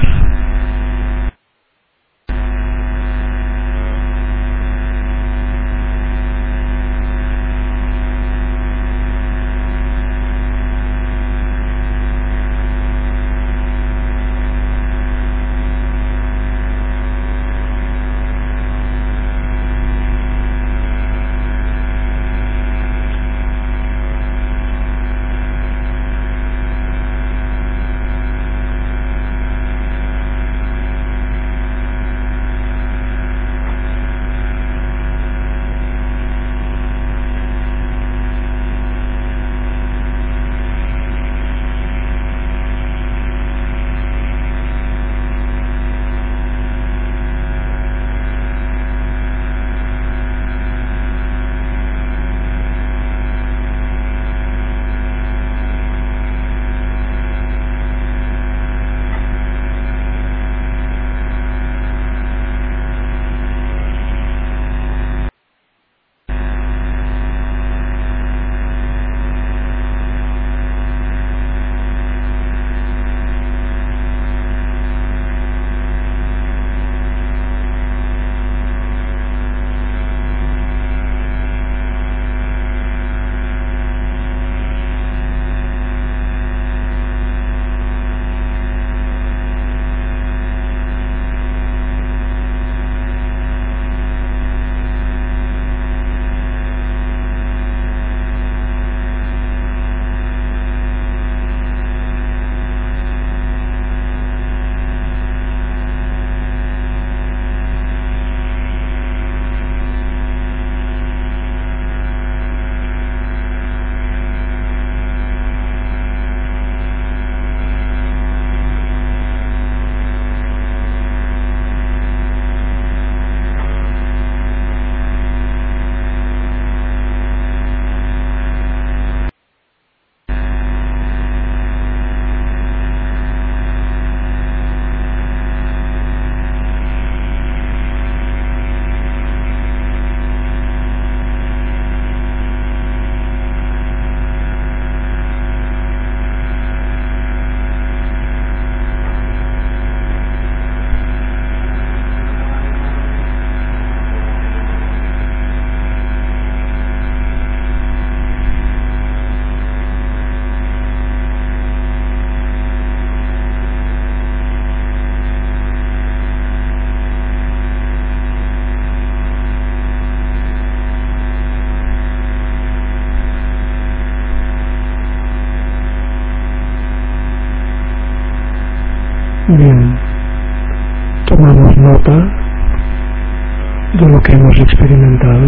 de lo que hemos experimentado.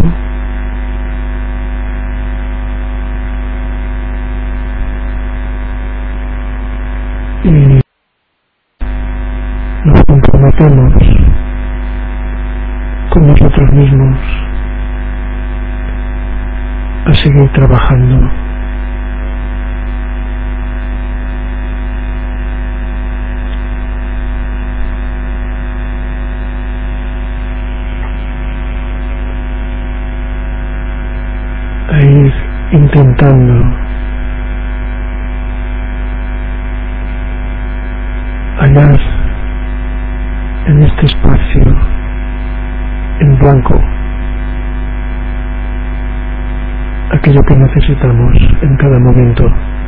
Y nos comprometemos con nosotros mismos a seguir trabajando. A ir intentando hallar en este espacio en blanco aquello que necesitamos en cada momento.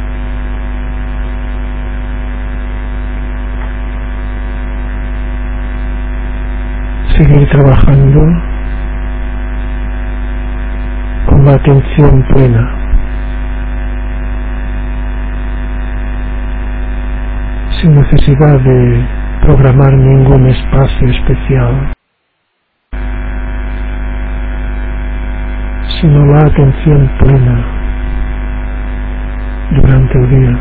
Seguir trabajando con la atención plena, sin necesidad de programar ningún espacio especial, sino la atención plena durante el día.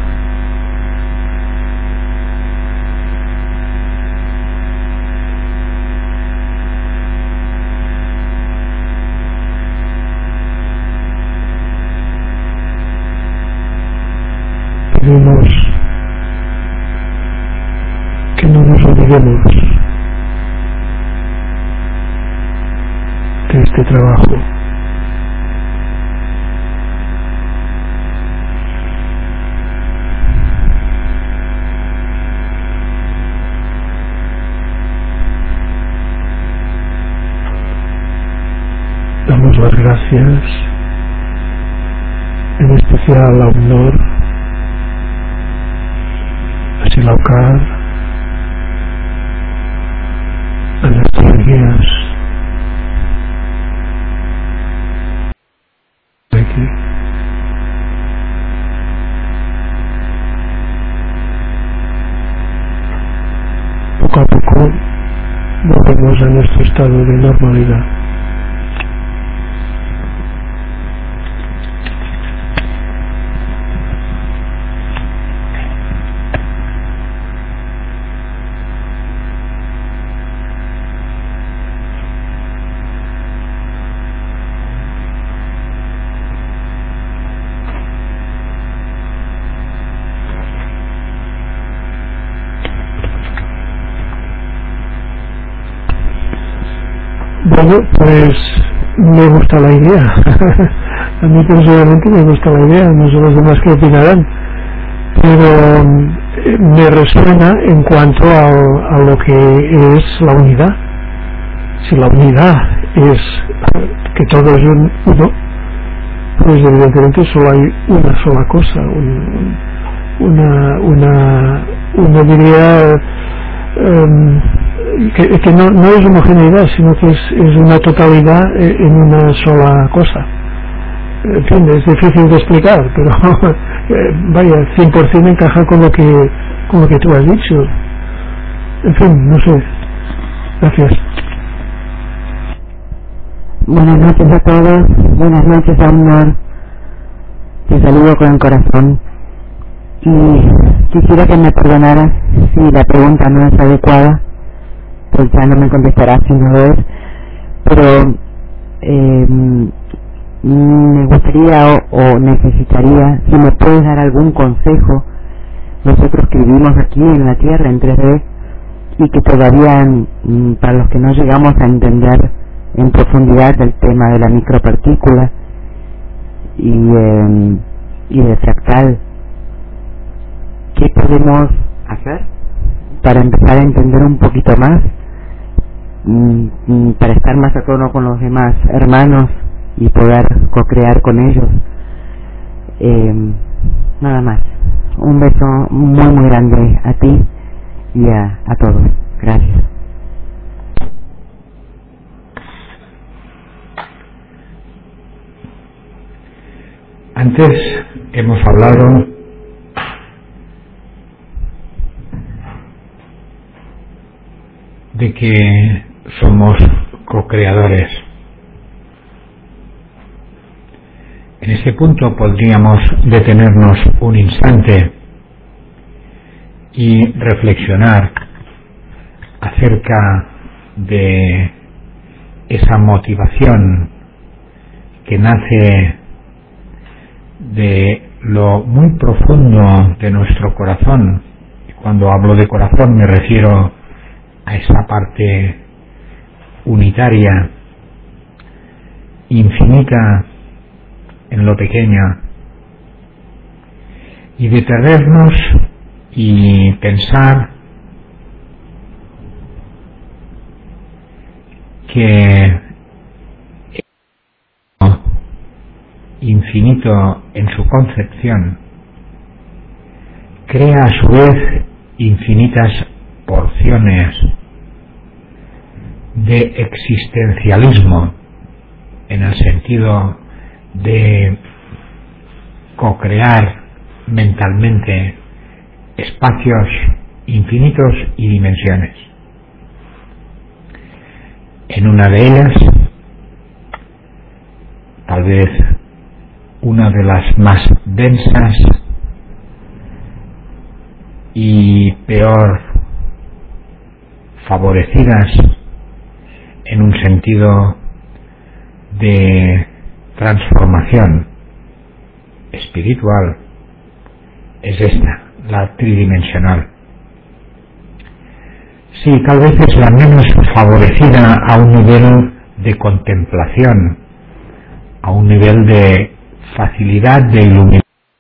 Pedimos que no nos olvidemos de este trabajo. Damos las gracias, en especial a Unor, a Silaucar, a nuestros guías de aquí. Poco a poco volvemos a nuestro estado de normalidad. Bueno, pues me gusta la idea. A mí personalmente me gusta la idea, no sé los demás que opinarán, pero me resuena en cuanto a lo que es la unidad. Si la unidad es que todo es uno, pues evidentemente solo hay una sola cosa, una diría que no es homogeneidad, sino que es una totalidad en una sola cosa. En fin, es difícil de explicar, pero vaya, 100% encaja con lo que tú has dicho. En fin, no sé. Gracias. Buenas noches a todos, buenas noches a Unor. Te saludo con el corazón y quisiera que me perdonaras si la pregunta no es adecuada, pues ya no me contestarás si no lo es, pero me gustaría o necesitaría, si me puedes dar algún consejo, nosotros que vivimos aquí en la Tierra en 3D y que todavía para los que no llegamos a entender en profundidad el tema de la micropartícula y de fractal, ¿qué podemos hacer para empezar a entender un poquito más, para estar más a tono con los demás hermanos y poder co-crear con ellos? Nada más. Un beso muy muy grande a ti y a todos. Gracias. Antes hemos hablado de que somos co-creadores. En este punto podríamos detenernos un instante y reflexionar acerca de esa motivación que nace de lo muy profundo de nuestro corazón. Cuando hablo de corazón me refiero a esa parte unitaria, infinita en lo pequeño, y detenernos y pensar que infinito en su concepción crea a su vez infinitas porciones de existencialismo, en el sentido de co-crear mentalmente espacios infinitos y dimensiones. En una de ellas, tal vez una de las más densas y peor favorecidas en un sentido de transformación espiritual, es esta, la tridimensional. Sí, tal vez es la menos favorecida a un nivel de contemplación, a un nivel de facilidad de iluminación,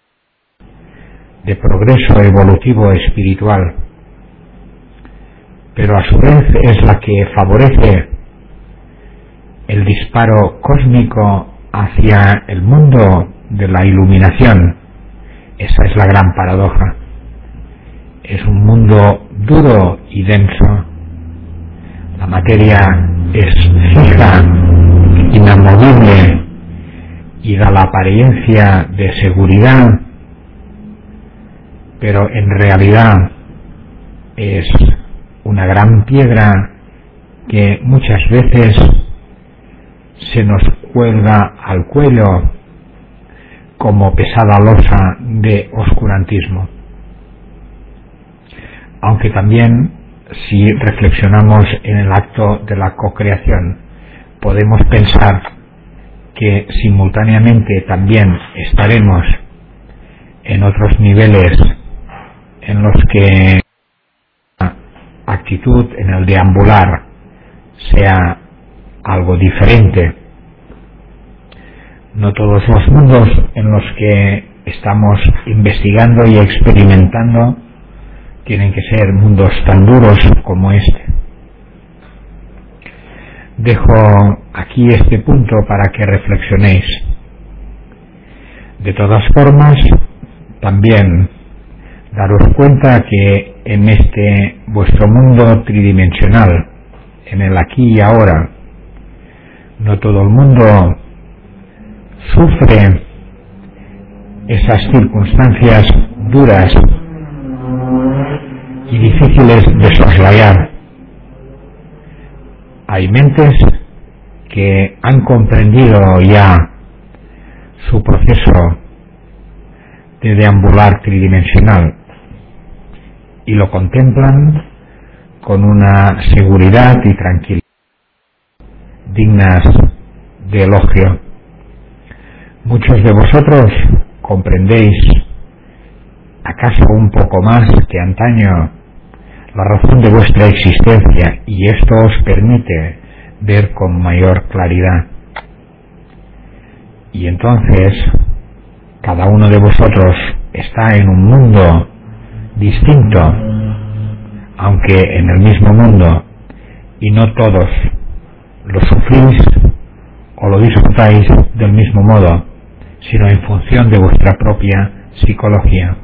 de progreso evolutivo espiritual, pero a su vez es la que favorece el disparo cósmico hacia el mundo de la iluminación. Esa es la gran paradoja. Es un mundo duro y denso. La materia es fija, inamovible y da la apariencia de seguridad, pero en realidad es una gran piedra que muchas veces se nos cuelga al cuello como pesada losa de oscurantismo. Aunque también, si reflexionamos en el acto de la co-creación, podemos pensar que simultáneamente también estaremos en otros niveles en los que la actitud en el deambular sea algo diferente. No todos los mundos en los que estamos investigando y experimentando tienen que ser mundos tan duros como este. Dejo aquí este punto para que reflexionéis. De todas formas, también daros cuenta que en este vuestro mundo tridimensional, en el aquí y ahora, no todo el mundo sufre esas circunstancias duras y difíciles de soslayar. Hay mentes que han comprendido ya su proceso de deambular tridimensional y lo contemplan con una seguridad y tranquilidad dignas de elogio. Muchos de vosotros comprendéis, acaso un poco más que antaño, la razón de vuestra existencia, y esto os permite ver con mayor claridad. Y entonces, cada uno de vosotros está en un mundo distinto, aunque en el mismo mundo, y no todos lo sufrís o lo disfrutáis del mismo modo, sino en función de vuestra propia psicología.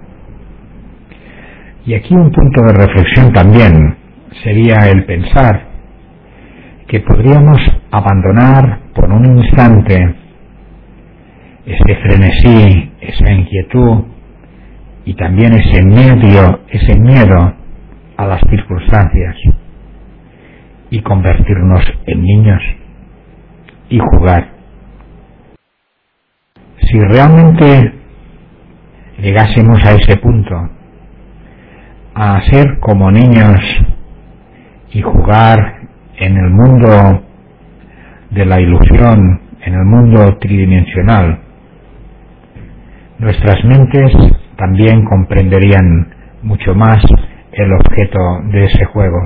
Y aquí un punto de reflexión también sería el pensar que podríamos abandonar por un instante ese frenesí, esa inquietud y también ese miedo a las circunstancias, y convertirnos en niños y jugar. Si realmente llegásemos a ese punto, a ser como niños y jugar en el mundo de la ilusión, en el mundo tridimensional, nuestras mentes también comprenderían mucho más el objeto de ese juego.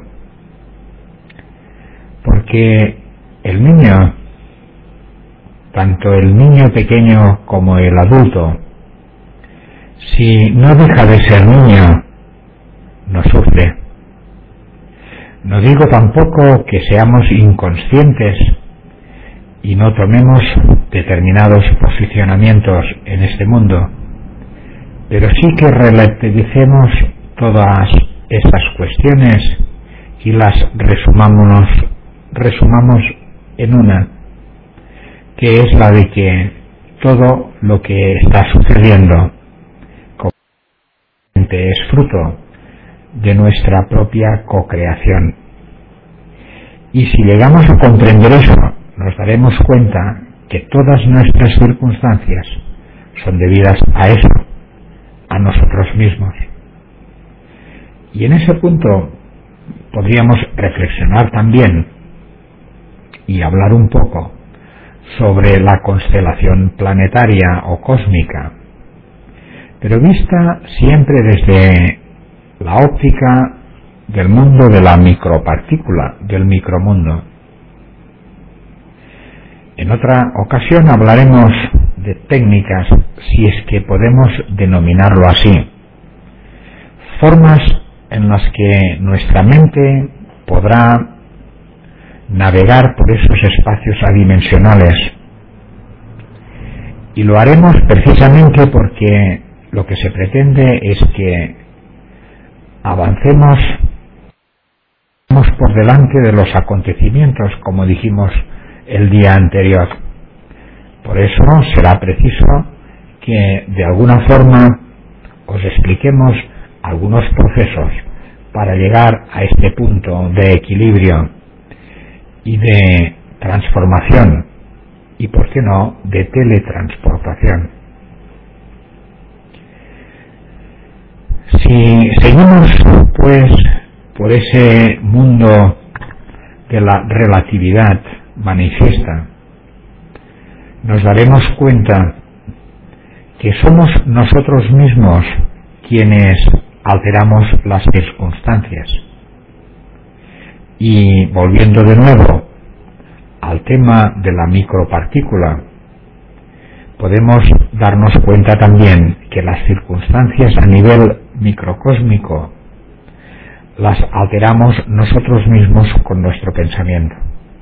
Porque el niño, tanto el niño pequeño como el adulto, si no deja de ser niño, no sufre. No digo tampoco que seamos inconscientes y no tomemos determinados posicionamientos en este mundo, pero sí que relativicemos todas estas cuestiones y las resumamos en una, que es la de que todo lo que está sucediendo es fruto de nuestra propia co-creación. Y si llegamos a comprender eso, nos daremos cuenta que todas nuestras circunstancias son debidas a eso, a nosotros mismos. Y en ese punto podríamos reflexionar también y hablar un poco sobre la constelación planetaria o cósmica, pero vista siempre desde la óptica del mundo de la micropartícula, del micromundo. En otra ocasión hablaremos de técnicas, si es que podemos denominarlo así, formas en las que nuestra mente podrá navegar por esos espacios adimensionales. Y lo haremos precisamente porque lo que se pretende es que avancemos por delante de los acontecimientos, como dijimos el día anterior. Por eso será preciso que de alguna forma os expliquemos algunos procesos para llegar a este punto de equilibrio y de transformación y, por qué no, de teletransportación. Si seguimos, pues, por ese mundo de la relatividad manifiesta, nos daremos cuenta que somos nosotros mismos quienes alteramos las circunstancias. Y volviendo de nuevo al tema de la micropartícula, podemos darnos cuenta también que las circunstancias a nivel microcósmico las alteramos nosotros mismos con nuestro pensamiento.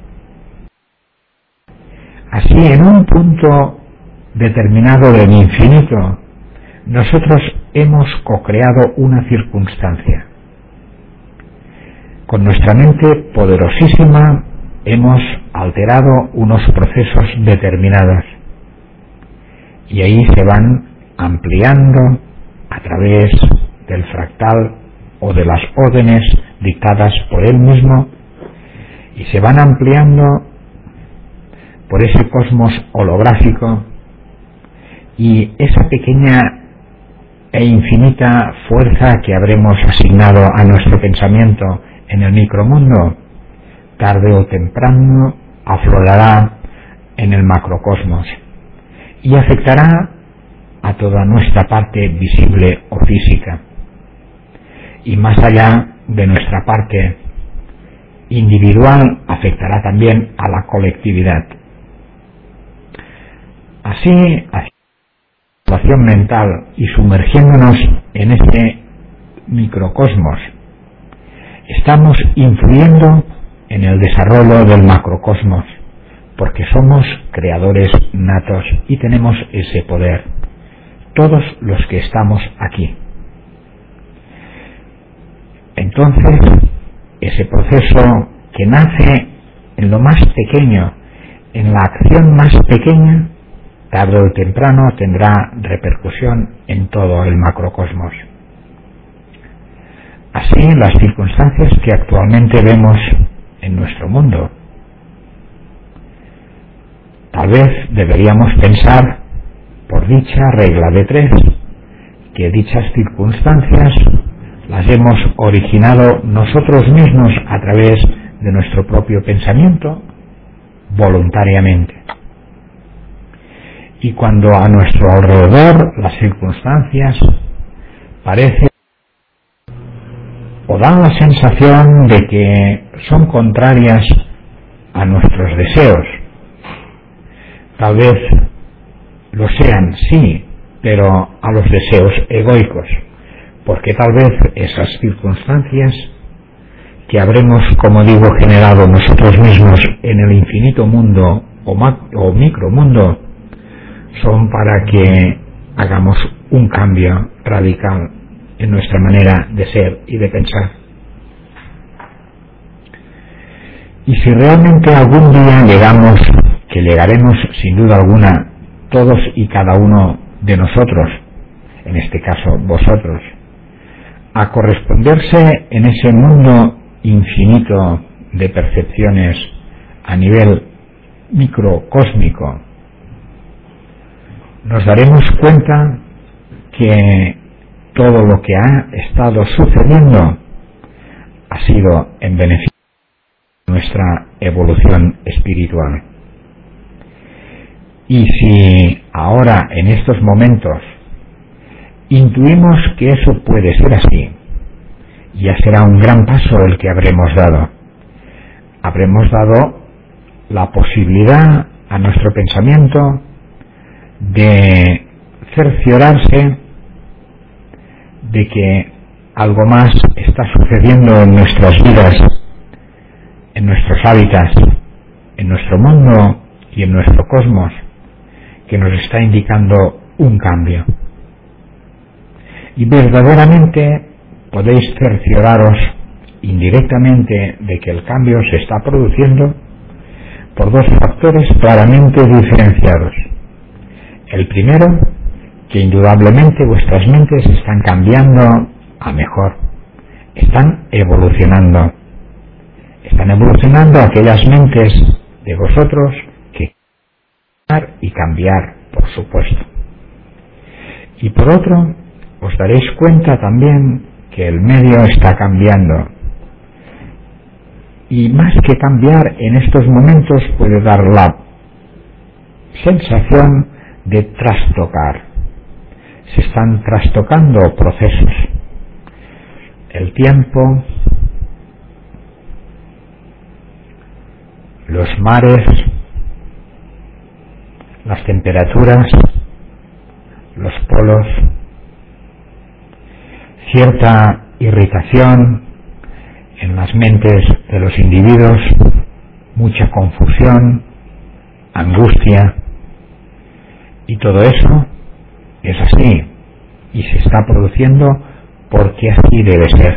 Así, en un punto determinado del infinito, nosotros hemos co-creado una circunstancia. Con nuestra mente poderosísima hemos alterado unos procesos determinados y ahí se van ampliando a través del fractal o de las órdenes dictadas por él mismo, y se van ampliando por ese cosmos holográfico, y esa pequeña e infinita fuerza que habremos asignado a nuestro pensamiento en el micromundo, tarde o temprano aflorará en el macrocosmos y afectará a toda nuestra parte visible o física, y más allá de nuestra parte individual afectará también a la colectividad. Así, hacia la situación mental y sumergiéndonos en este microcosmos, estamos influyendo en el desarrollo del macrocosmos, porque somos creadores natos y tenemos ese poder, todos los que estamos aquí. Entonces, ese proceso que nace en lo más pequeño, en la acción más pequeña, tarde o temprano tendrá repercusión en todo el macrocosmos. Así, las circunstancias que actualmente vemos en nuestro mundo. Tal vez deberíamos pensar, por dicha regla de 3, que dichas circunstancias las hemos originado nosotros mismos a través de nuestro propio pensamiento, voluntariamente. Y cuando a nuestro alrededor las circunstancias parecen o dan la sensación de que son contrarias a nuestros deseos, tal vez lo sean, sí, pero a los deseos egoicos, porque tal vez esas circunstancias que habremos, como digo, generado nosotros mismos en el infinito mundo o micromundo, son para que hagamos un cambio radical en nuestra manera de ser y de pensar. Y si realmente algún día llegaremos sin duda alguna, todos y cada uno de nosotros, en este caso vosotros, a corresponderse en ese mundo infinito de percepciones a nivel microcósmico, nos daremos cuenta que todo lo que ha estado sucediendo ha sido en beneficio de nuestra evolución espiritual. Y si ahora, en estos momentos, intuimos que eso puede ser así, ya será un gran paso el que habremos dado. Habremos dado la posibilidad a nuestro pensamiento de cerciorarse de que algo más está sucediendo en nuestras vidas, en nuestros hábitats, en nuestro mundo y en nuestro cosmos, que nos está indicando un cambio. Y verdaderamente podéis cercioraros indirectamente de que el cambio se está produciendo por dos factores claramente diferenciados. El primero, que indudablemente vuestras mentes están cambiando a mejor, están evolucionando aquellas mentes de vosotros que y cambiar, por supuesto. Y por otro, os daréis cuenta también que el medio está cambiando. Y más que cambiar, en estos momentos puede dar la sensación de trastocar. Se están trastocando procesos. El tiempo, los mares, las temperaturas, los polos, cierta irritación en las mentes de los individuos, mucha confusión, angustia, y todo eso es así y se está produciendo porque así debe ser.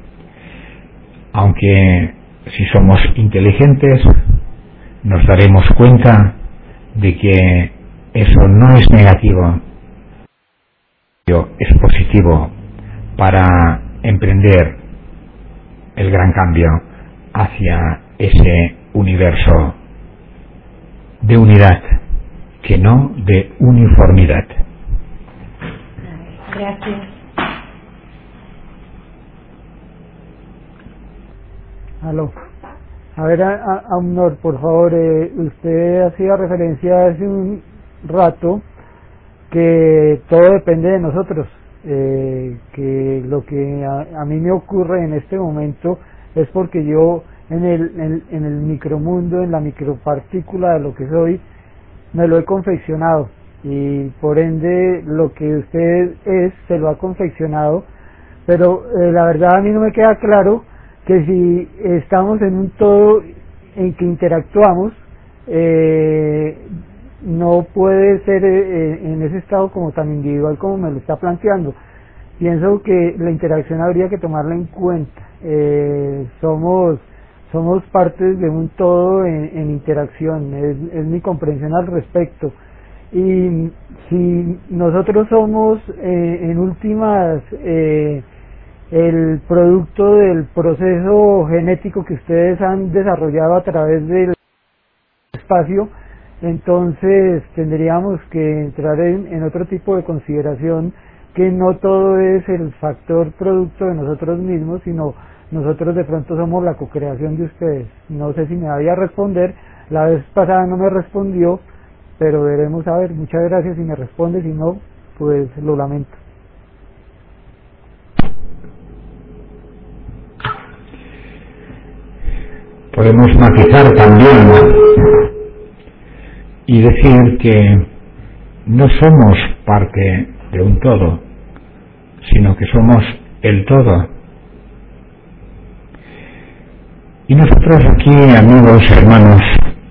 Aunque si somos inteligentes nos daremos cuenta de que eso no es negativo, es positivo para emprender el gran cambio hacia ese universo de unidad, que no de uniformidad. Gracias. Aló. A ver, Aumnor, por favor, usted hacía referencia hace un rato que todo depende de nosotros, que lo que a mí me ocurre en este momento es porque yo en el micromundo, en la micropartícula de lo que soy, me lo he confeccionado, y por ende lo que usted es se lo ha confeccionado, pero la verdad a mí no me queda claro que si estamos en un todo en que interactuamos, no puede ser en ese estado como tan individual como me lo está planteando. Pienso que la interacción habría que tomarla en cuenta. Somos partes de un todo en interacción, es mi comprensión al respecto. Y si nosotros somos en últimas el producto del proceso genético que ustedes han desarrollado a través del espacio, entonces tendríamos que entrar en otro tipo de consideración, que no todo es el factor producto de nosotros mismos, sino nosotros de pronto somos la co-creación de ustedes. No sé si me vaya a responder, la vez pasada no me respondió, pero veremos a ver. Muchas gracias si me responde, si no, pues lo lamento. Podemos matizar también y decir que no somos parte de un todo, sino que somos el todo. Y nosotros aquí, amigos, hermanos,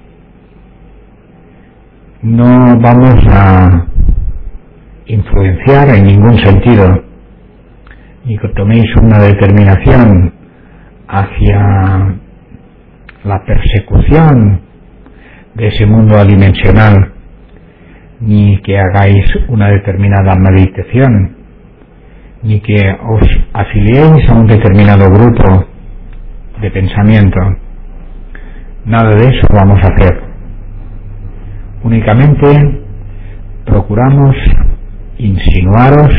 no vamos a influenciar en ningún sentido, ni que toméis una determinación hacia la persecución de ese mundo adimensional, ni que hagáis una determinada meditación, ni que os afiliéis a un determinado grupo de pensamiento. Nada de eso vamos a hacer. Únicamente procuramos insinuaros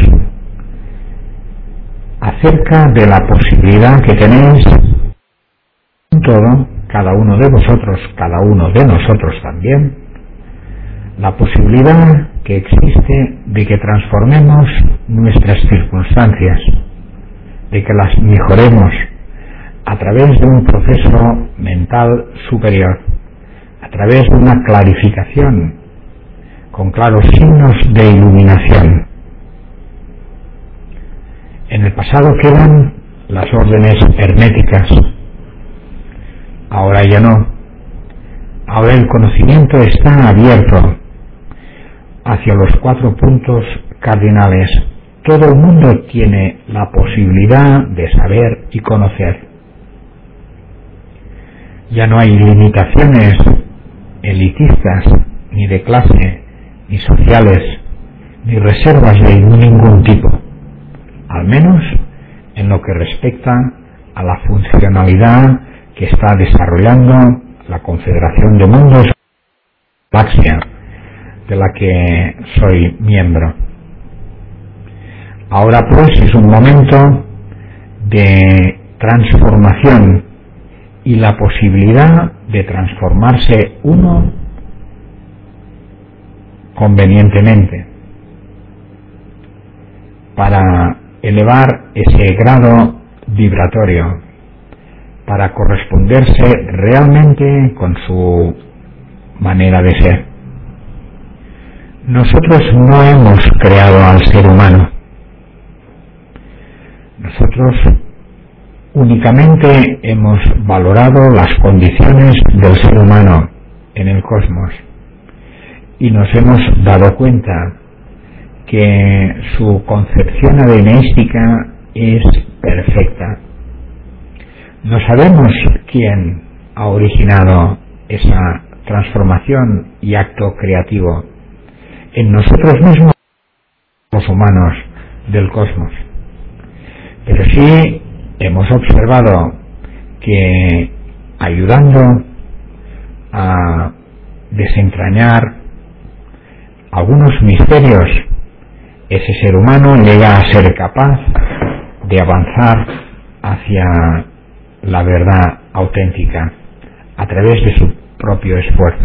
acerca de la posibilidad que tenéis en todo, cada uno de vosotros, cada uno de nosotros también, la posibilidad que existe de que transformemos nuestras circunstancias, de que las mejoremos a través de un proceso mental superior, a través de una clarificación con claros signos de iluminación. En el pasado quedan las órdenes herméticas, ahora ya no. Ahora el conocimiento está abierto hacia los 4 puntos cardinales. Todo el mundo tiene la posibilidad de saber y conocer. Ya no hay limitaciones elitistas, ni de clase, ni sociales, ni reservas de ningún tipo, al menos en lo que respecta a la funcionalidad que está desarrollando la Confederación de Mundos Galaxia, de la que soy miembro. Ahora pues es un momento de transformación y la posibilidad de transformarse uno convenientemente para elevar ese grado vibratorio, para corresponderse realmente con su manera de ser. Nosotros no hemos creado al ser humano. Nosotros únicamente hemos valorado las condiciones del ser humano en el cosmos y nos hemos dado cuenta que su concepción adeneística es perfecta. No sabemos quién ha originado esa transformación y acto creativo en nosotros mismos, los humanos del cosmos, pero sí hemos observado que ayudando a desentrañar algunos misterios, ese ser humano llega a ser capaz de avanzar hacia la verdad auténtica a través de su propio esfuerzo.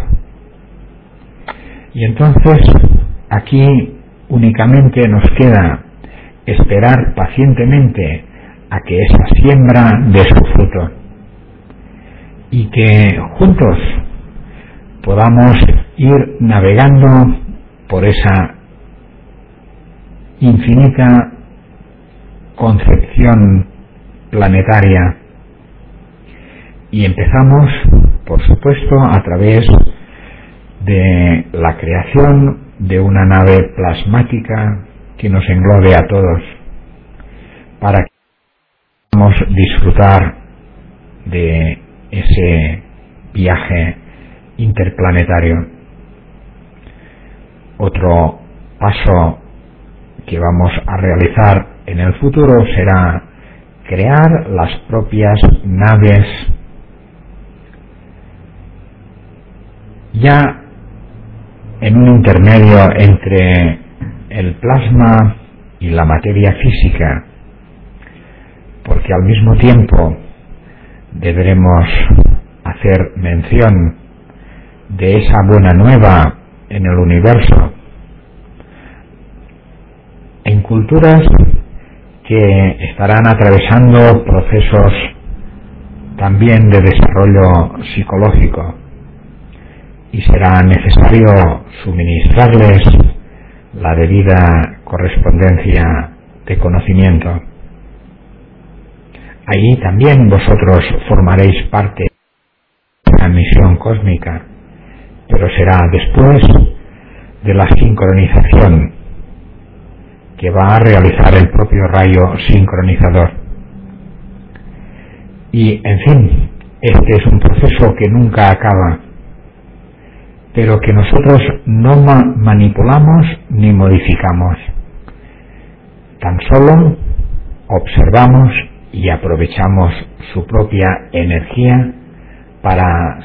Y entonces aquí únicamente nos queda esperar pacientemente a que esa siembra dé su fruto y que juntos podamos ir navegando por esa infinita concepción planetaria. Y empezamos, por supuesto, a través de la creación de una nave plasmática que nos englobe a todos, para que podamos disfrutar de ese viaje interplanetario. Otro paso que vamos a realizar en el futuro será crear las propias naves ya en un intermedio entre el plasma y la materia física, porque al mismo tiempo deberemos hacer mención de esa buena nueva en el universo, en culturas que estarán atravesando procesos también de desarrollo psicológico, y será necesario suministrarles la debida correspondencia de conocimiento. Ahí también vosotros formaréis parte de la misión cósmica, pero será después de la sincronización que va a realizar el propio rayo sincronizador. Y, en fin, este es un proceso que nunca acaba, pero que nosotros no manipulamos ni modificamos. Tan solo observamos y aprovechamos su propia energía para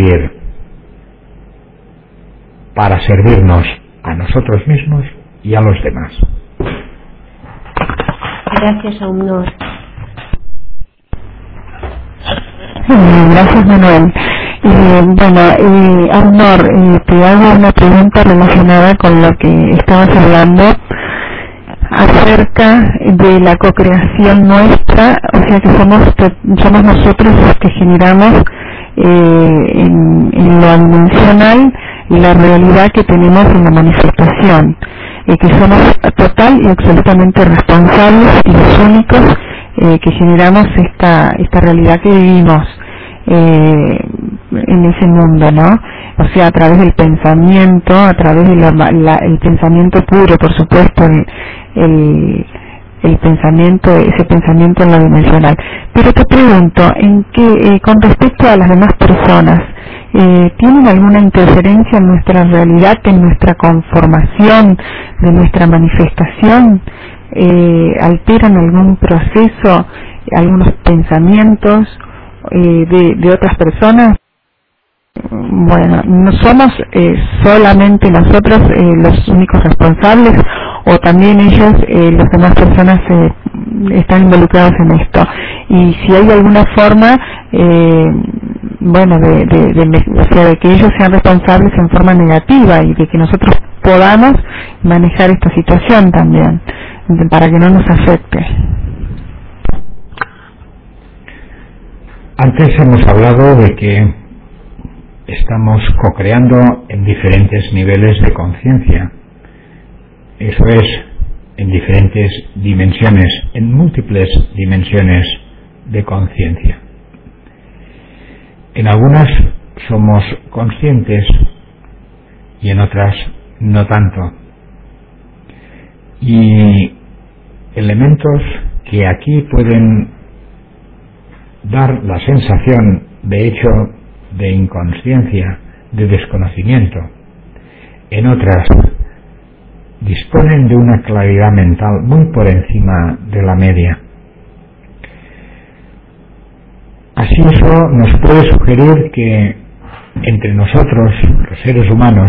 servirnos a nosotros mismos y a los demás. Gracias, Aumnor. Gracias, Manuel. Aumnor, te hago una pregunta relacionada con lo que estabas hablando acerca de la cocreación nuestra, o sea que somos nosotros los que generamos en lo dimensional la realidad que tenemos en la manifestación, que somos total y absolutamente responsables y los únicos que generamos esta realidad que vivimos en ese mundo, ¿no? O sea, a través del pensamiento, a través del el pensamiento puro, por supuesto, el pensamiento, ese pensamiento en lo dimensional. Pero te pregunto, con respecto a las demás personas, ¿tienen alguna interferencia en nuestra realidad, en nuestra conformación de nuestra manifestación? ¿Alteran algún proceso, algunos pensamientos de otras personas? Bueno, no somos solamente nosotros los únicos responsables, o también ellos, las demás personas están involucrados en esto, y si hay alguna forma de que ellos sean responsables en forma negativa y de que nosotros podamos manejar esta situación también para que no nos afecte. Antes hemos hablado de que estamos co-creando en diferentes niveles de conciencia. Eso es, en diferentes dimensiones, en múltiples dimensiones de conciencia. En algunas somos conscientes y en otras no tanto. Y elementos que aquí pueden dar la sensación, de hecho, de inconsciencia, de desconocimiento, en otras disponen de una claridad mental muy por encima de la media. Así eso nos puede sugerir que entre nosotros, los seres humanos,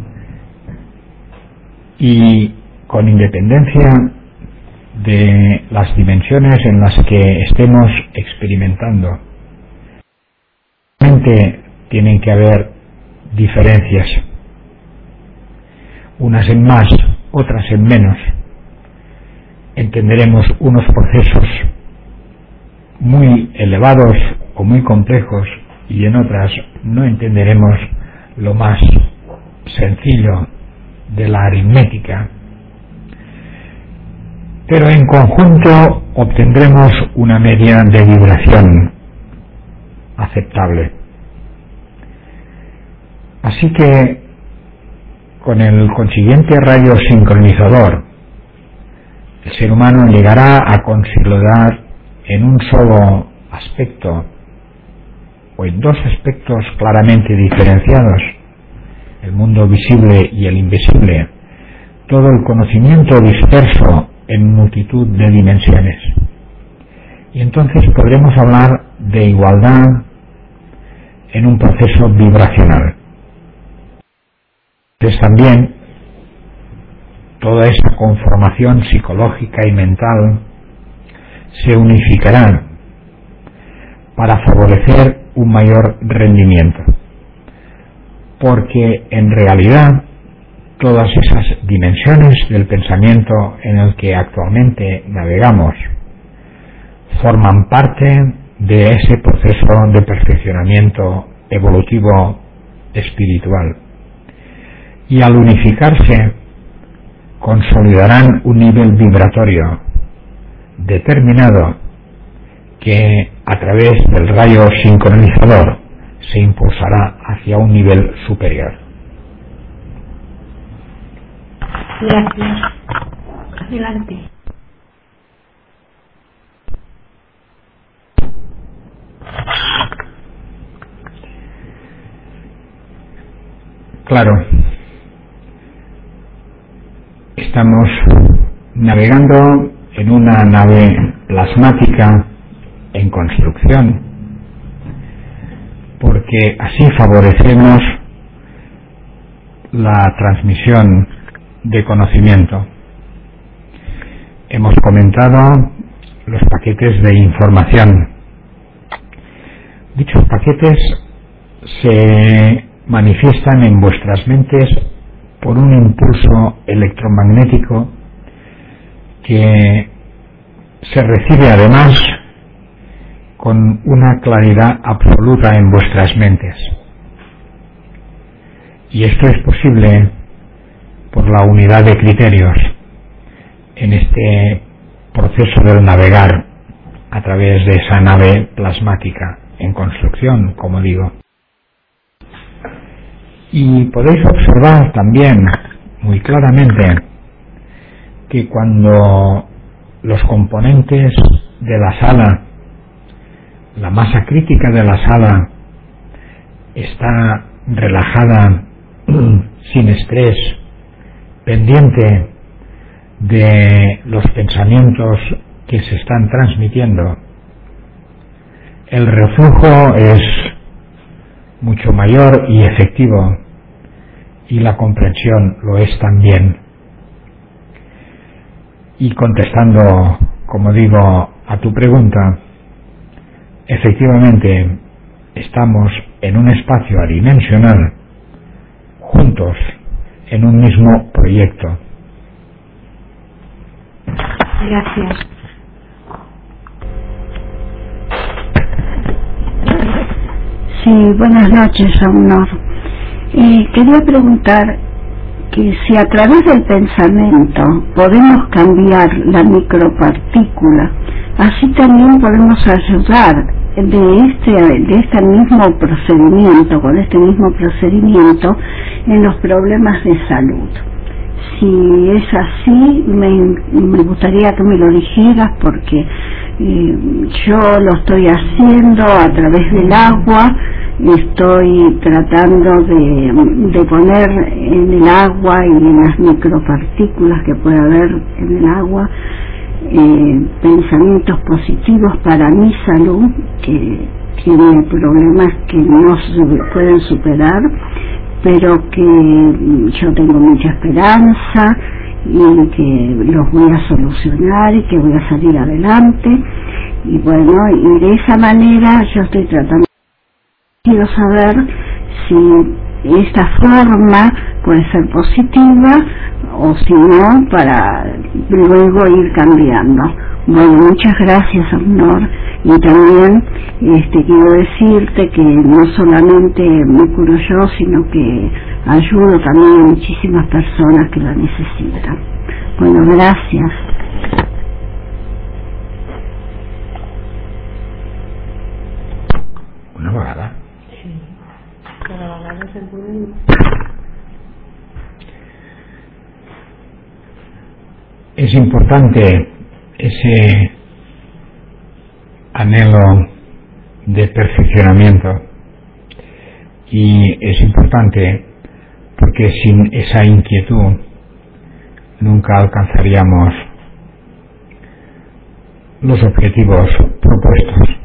y con independencia de las dimensiones en las que estemos experimentando, realmente tienen que haber diferencias, unas en más, otras en menos. Entenderemos unos procesos muy elevados o muy complejos, y en otras no entenderemos lo más sencillo de la aritmética, pero en conjunto obtendremos una media de vibración aceptable. Así que con el consiguiente rayo sincronizador, el ser humano llegará a considerar en un solo aspecto, o en dos aspectos claramente diferenciados, el mundo visible y el invisible, todo el conocimiento disperso en multitud de dimensiones. Y entonces podremos hablar de igualdad en un proceso vibracional. Entonces también toda esa conformación psicológica y mental se unificará para favorecer un mayor rendimiento, porque en realidad todas esas dimensiones del pensamiento en el que actualmente navegamos forman parte de ese proceso de perfeccionamiento evolutivo espiritual, y al unificarse consolidarán un nivel vibratorio determinado que a través del rayo sincronizador se impulsará hacia un nivel superior. Gracias. Adelante. Claro, estamos navegando en una nave plasmática en construcción, porque así favorecemos la transmisión de conocimiento. Hemos comentado los paquetes de información. Dichos paquetes se manifiestan en vuestras mentes por un impulso electromagnético que se recibe además con una claridad absoluta en vuestras mentes. Y esto es posible por la unidad de criterios en este proceso del navegar a través de esa nave plasmática en construcción, como digo. Y podéis observar también muy claramente que cuando los componentes de la sala, la masa crítica de la sala, está relajada, sin estrés, pendiente de los pensamientos que se están transmitiendo, el reflujo es mucho mayor y efectivo, y la comprensión lo es también. Y contestando, como digo, a tu pregunta, efectivamente estamos en un espacio adimensional, juntos, en un mismo proyecto. Gracias. Sí, buenas noches, Aunor. Quería preguntar que si a través del pensamiento podemos cambiar la micropartícula, así también podemos ayudar de este mismo procedimiento, con este mismo procedimiento, en los problemas de salud. Si es así, me gustaría que me lo dijeras, porque yo lo estoy haciendo a través del agua. Estoy tratando de poner en el agua y en las micropartículas que puede haber en el agua pensamientos positivos para mi salud, que tiene problemas que no se pueden superar, pero que yo tengo mucha esperanza y que los voy a solucionar y que voy a salir adelante. Y bueno, y de esa manera yo estoy tratando. Quiero saber si esta forma puede ser positiva o si no, para luego ir cambiando. Bueno, muchas gracias, Aunor. Y también quiero decirte que no solamente me curo yo, sino que ayudo también a muchísimas personas que la necesitan. Bueno, gracias. Una vegada. Es importante ese anhelo de perfeccionamiento, y es importante porque sin esa inquietud nunca alcanzaríamos los objetivos propuestos.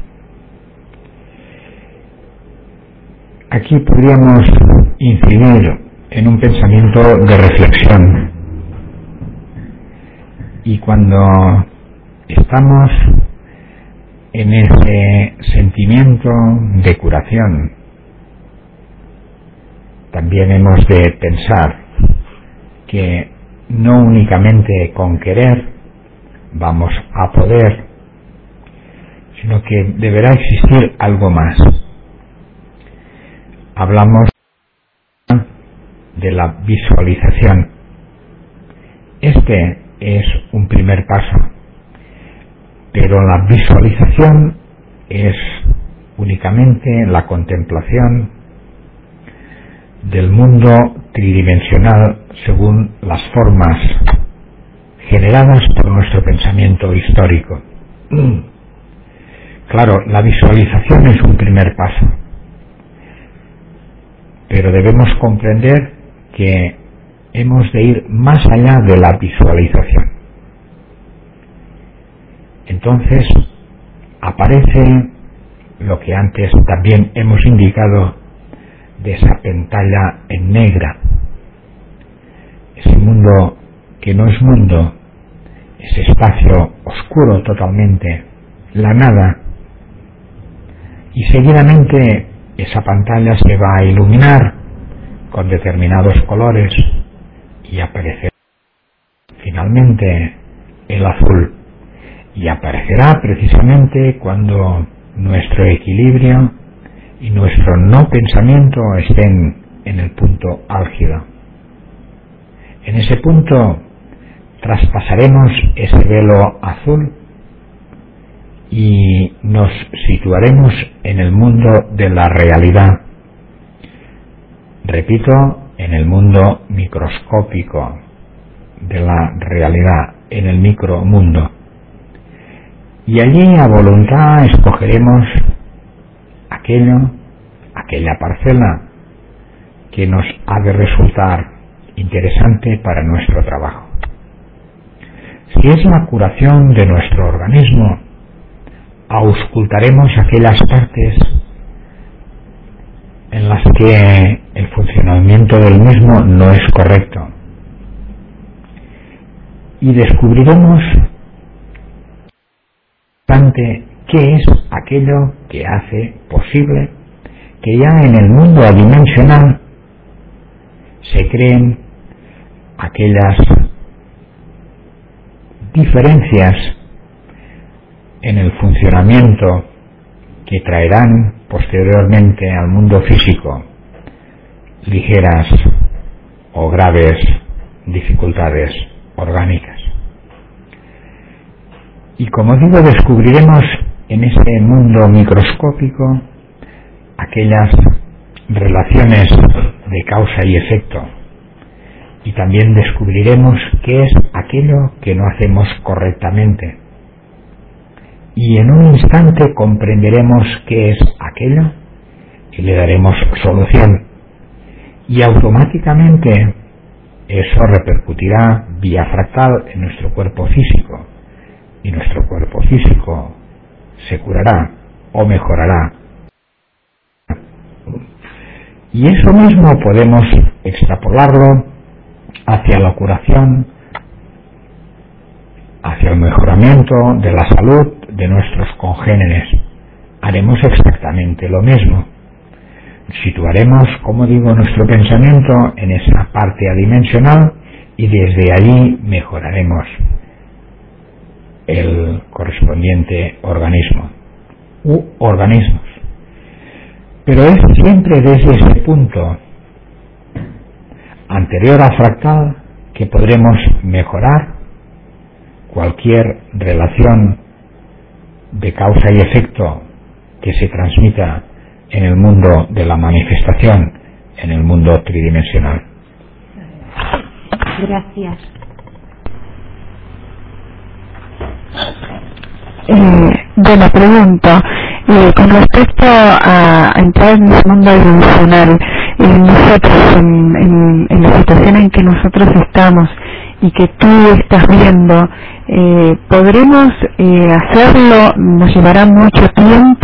Aquí podríamos incidir en un pensamiento de reflexión, y cuando estamos en ese sentimiento de curación, también hemos de pensar que no únicamente con querer vamos a poder, sino que deberá existir algo más. Hablamos de la visualización. Este es un primer paso, pero la visualización es únicamente la contemplación del mundo tridimensional según las formas generadas por nuestro pensamiento histórico. Claro, la visualización es un primer paso, pero debemos comprender que hemos de ir más allá de la visualización. Entonces aparece lo que antes también hemos indicado de esa pantalla en negra, ese mundo que no es mundo, ese espacio oscuro totalmente, la nada, y seguidamente esa pantalla se va a iluminar con determinados colores y aparecerá finalmente el azul, y aparecerá precisamente cuando nuestro equilibrio y nuestro no pensamiento estén en el punto álgido. En ese punto traspasaremos ese velo azul y nos situaremos en el mundo de la realidad. Repito, en el mundo microscópico de la realidad, en el micromundo. Y allí a voluntad escogeremos aquella parcela que nos ha de resultar interesante para nuestro trabajo. Si es la curación de nuestro organismo, auscultaremos aquellas partes en las que el funcionamiento del mismo no es correcto, y descubriremos qué es aquello que hace posible que ya en el mundo adimensional se creen aquellas diferencias en el funcionamiento que traerán posteriormente al mundo físico ligeras o graves dificultades orgánicas. Y como digo, descubriremos en ese mundo microscópico aquellas relaciones de causa y efecto, y también descubriremos qué es aquello que no hacemos correctamente, y en un instante comprenderemos qué es aquello y le daremos solución, y automáticamente eso repercutirá vía fractal en nuestro cuerpo físico, y nuestro cuerpo físico se curará o mejorará. Y eso mismo podemos extrapolarlo hacia la curación, hacia el mejoramiento de la salud de nuestros congéneres. Haremos exactamente lo mismo. Situaremos, como digo, nuestro pensamiento en esa parte adimensional y desde allí mejoraremos el correspondiente organismo u organismos. Pero es siempre desde ese punto anterior a fractal que podremos mejorar cualquier relación de causa y efecto que se transmita en el mundo de la manifestación, en el mundo tridimensional. Gracias. Bueno, pregunto, con respecto a entrar en el mundo dimensional, nosotros en la situación en que nosotros estamos, y que tú estás viendo, podremos hacerlo, nos llevará mucho tiempo,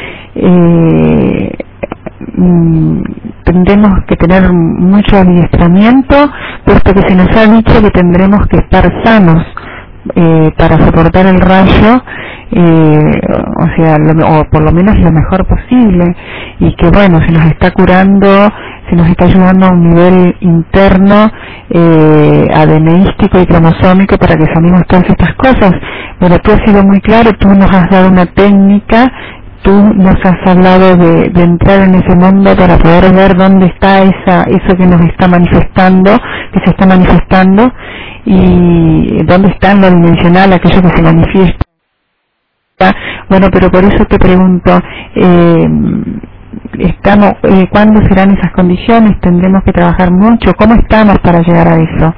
tendremos que tener mucho adiestramiento, puesto que se nos ha dicho que tendremos que estar sanos para soportar el rayo, o sea, o por lo menos lo mejor posible, y que bueno, se nos está curando, se nos está ayudando a un nivel interno, ADNístico y cromosómico para que sanemos todas estas cosas. Bueno, tú has sido muy claro, tú nos has dado una técnica, tú nos has hablado de entrar en ese mundo para poder ver dónde está eso que nos está manifestando, que se está manifestando, y dónde está en lo dimensional aquello que se manifiesta. Bueno, pero por eso te pregunto, ¿cuándo serán esas condiciones? ¿Tendremos que trabajar mucho? ¿Cómo estamos para llegar a eso?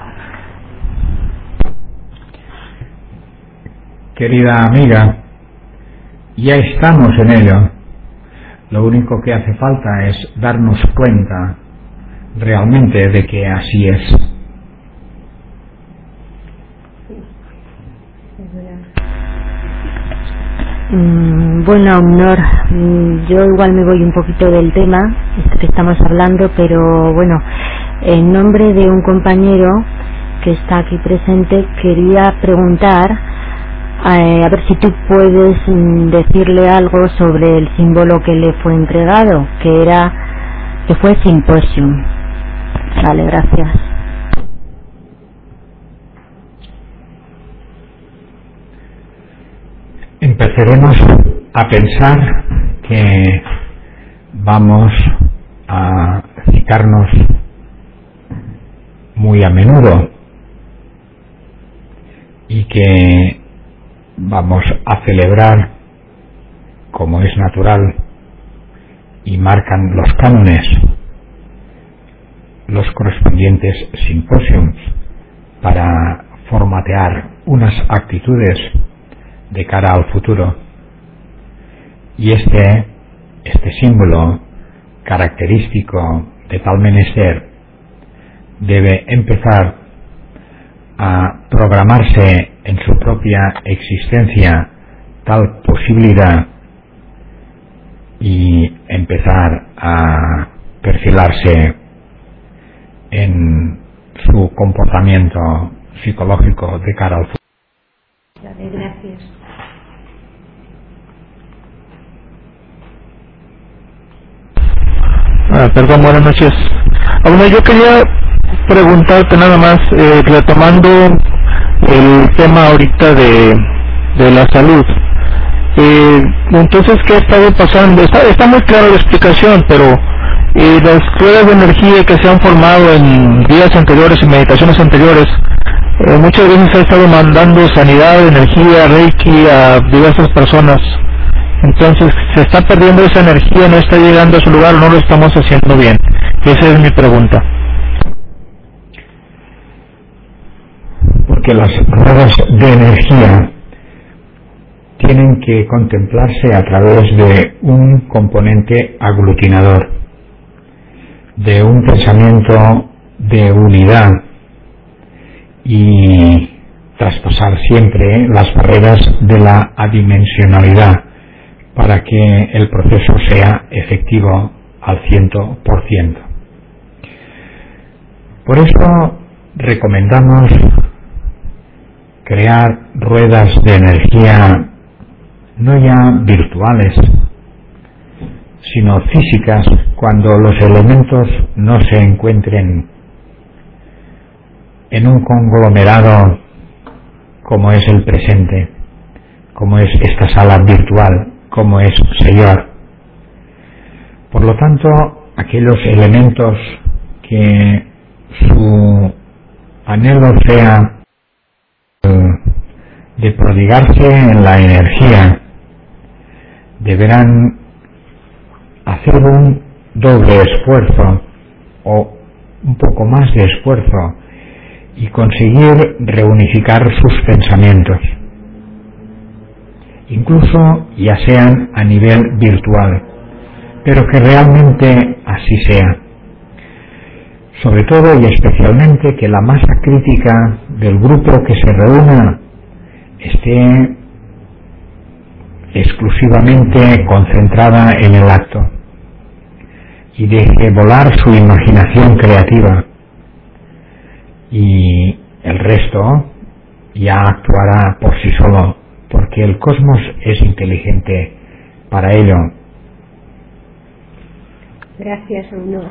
Querida amiga, ya estamos en ello. Lo único que hace falta es darnos cuenta realmente de que así es. Bueno, Nor, yo igual me voy un poquito del tema que estamos hablando, pero bueno, en nombre de un compañero que está aquí presente, quería preguntar a ver si tú puedes decirle algo sobre el símbolo que le fue entregado, que fue Symposium. Vale, gracias. Empezaremos a pensar que vamos a citarnos muy a menudo y que vamos a celebrar, como es natural y marcan los cánones, los correspondientes simposios para formatear unas actitudes de cara al futuro. Y este símbolo característico de tal menester debe empezar a programarse en su propia existencia tal posibilidad y empezar a perfilarse en su comportamiento psicológico de cara al futuro. Gracias. Perdón, buenas noches. Bueno, yo quería preguntarte nada más, retomando el tema ahorita de la salud. Entonces, ¿qué ha estado pasando? Está muy clara la explicación, pero las ruedas de energía que se han formado en días anteriores y meditaciones anteriores, muchas veces ha estado mandando sanidad, energía, reiki a diversas personas. Entonces, se está perdiendo esa energía, no está llegando a su lugar, no lo estamos haciendo bien. Esa es mi pregunta. Porque las ruedas de energía tienen que contemplarse a través de un componente aglutinador, de un pensamiento de unidad y traspasar siempre las barreras de la adimensionalidad para que el proceso sea efectivo al 100%. Por eso recomendamos crear ruedas de energía no ya virtuales, sino físicas, cuando los elementos no se encuentren en un conglomerado como es el presente, como es esta sala virtual, como es Señor. Por lo tanto, aquellos elementos que su anhelo sea de prodigarse en la energía, deberán hacer un doble esfuerzo o un poco más de esfuerzo y conseguir reunificar sus pensamientos, incluso ya sean a nivel virtual, pero que realmente así sea. sobre todo y especialmente que la masa crítica del grupo que se reúna esté exclusivamente concentrada en el acto y deje volar su imaginación creativa, y el resto ya actuará por sí solo, porque el cosmos es inteligente para ello. Gracias, Aunor.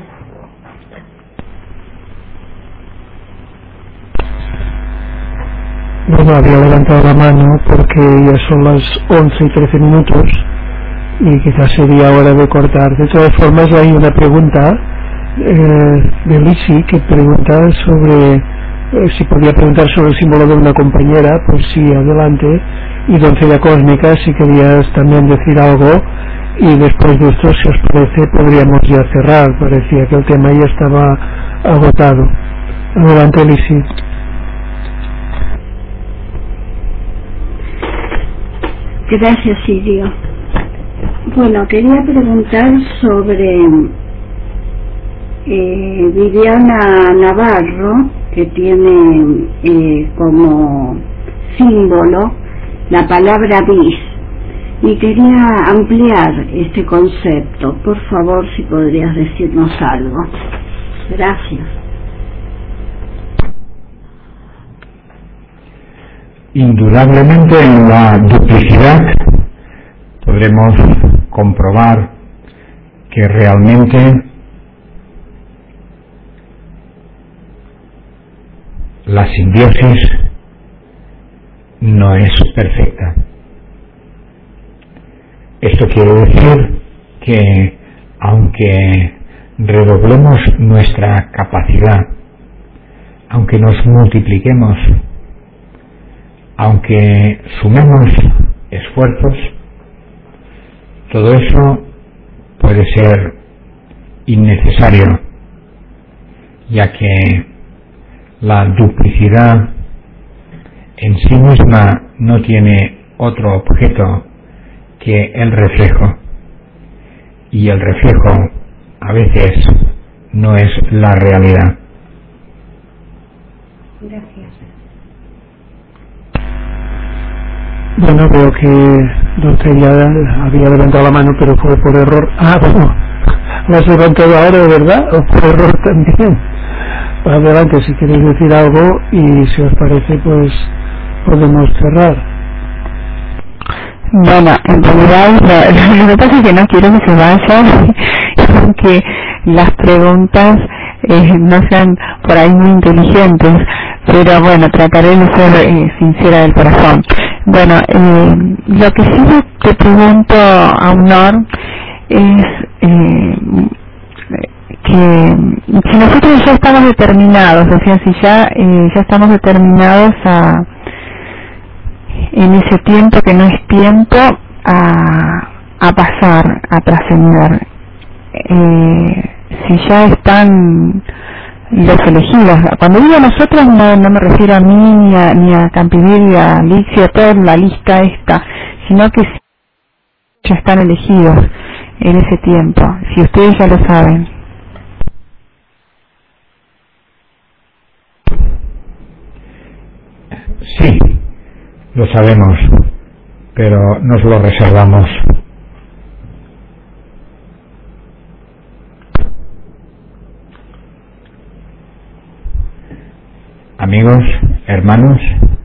Bueno, había levantado la mano porque ya son las 11:13 y quizás sería hora de cortar. De todas formas, hay una pregunta de Lisi que pregunta sobre si podía preguntar sobre el símbolo de una compañera. Pues sí, adelante. Y Doncella Cósmica, si querías también decir algo, y después de esto, si os parece, podríamos ya cerrar. Parecía que el tema ya estaba agotado. Adelante, Lisi. Gracias, Sirio. Bueno, quería preguntar sobre Viviana Navarro, que tiene como símbolo la palabra bis, y quería ampliar este concepto. Por favor, si podrías decirnos algo. Gracias. Indudablemente en la duplicidad podremos comprobar que realmente la simbiosis no es perfecta. Esto quiere decir que aunque redoblemos nuestra capacidad, aunque nos multipliquemos, aunque sumemos esfuerzos, todo eso puede ser innecesario, ya que la duplicidad en sí misma no tiene otro objeto que el reflejo, y el reflejo a veces no es la realidad. Gracias. Bueno, veo que Doncella había levantado la mano, pero fue por error. Bueno, la has levantado ahora, ¿verdad? ¿O por error también? Adelante, si queréis decir algo, y si os parece, pues podemos cerrar. Bueno, en realidad lo que pasa es que no quiero que se vayan, porque las preguntas no sean por ahí muy inteligentes, pero bueno, trataré de ser sincera del corazón. Bueno, lo que sí te pregunto, Aunor, es que si nosotros ya estamos determinados, o sea, si ya estamos determinados en ese tiempo que no es tiempo a pasar, a trascender, si ya están los elegidos. Cuando digo nosotros no me refiero a mí ni a Campivir ni a Alicia, toda la lista esta, sino que ya están elegidos en ese tiempo, si ustedes ya lo saben. Sí, lo sabemos, pero nos lo reservamos. Amigos, hermanos,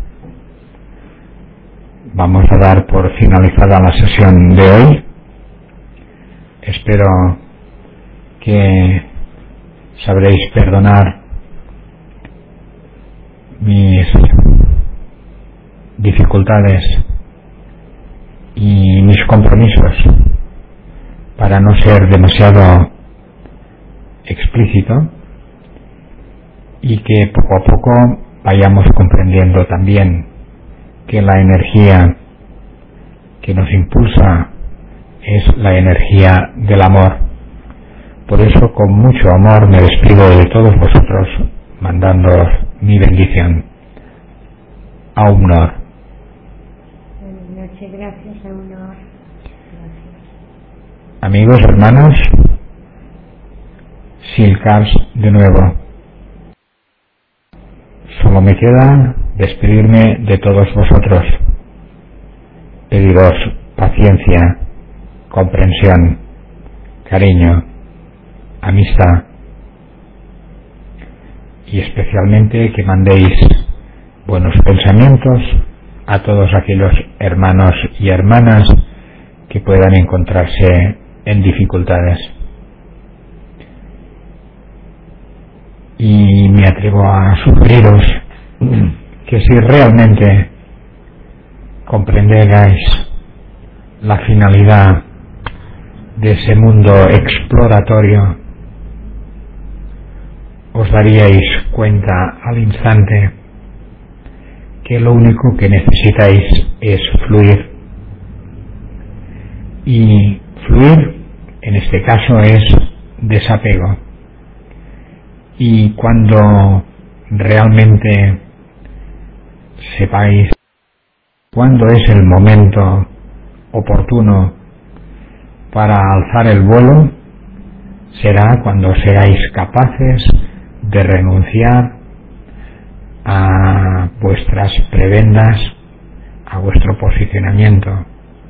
vamos a dar por finalizada la sesión de hoy. Espero que sabréis perdonar mis dificultades y mis compromisos para no ser demasiado explícito, y que poco a poco vayamos comprendiendo también que la energía que nos impulsa es la energía del amor. Por eso, con mucho amor, me despido de todos vosotros, mandándoos mi bendición. Aunor. Buenas noches, gracias, Aunor. Gracias. Amigos, hermanos, Silcars de nuevo. solo me queda despedirme de todos vosotros, pediros paciencia, comprensión, cariño, amistad, y especialmente que mandéis buenos pensamientos a todos aquellos hermanos y hermanas que puedan encontrarse en dificultades. Y me atrevo a sugeriros que si realmente comprenderais la finalidad de ese mundo exploratorio, os daríais cuenta al instante que lo único que necesitáis es fluir. Y fluir, en este caso, es desapego. Y cuando realmente sepáis cuándo es el momento oportuno para alzar el vuelo, será cuando seáis capaces de renunciar a vuestras prebendas, a vuestro posicionamiento,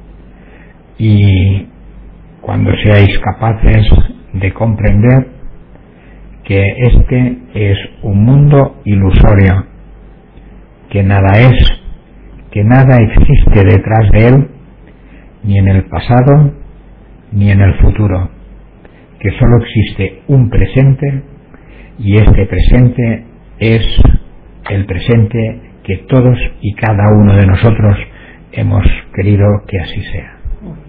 y cuando seáis capaces de comprender que este es un mundo ilusorio, que nada es, que nada existe detrás de él, ni en el pasado ni en el futuro, que solo existe un presente, y este presente es el presente que todos y cada uno de nosotros hemos querido que así sea.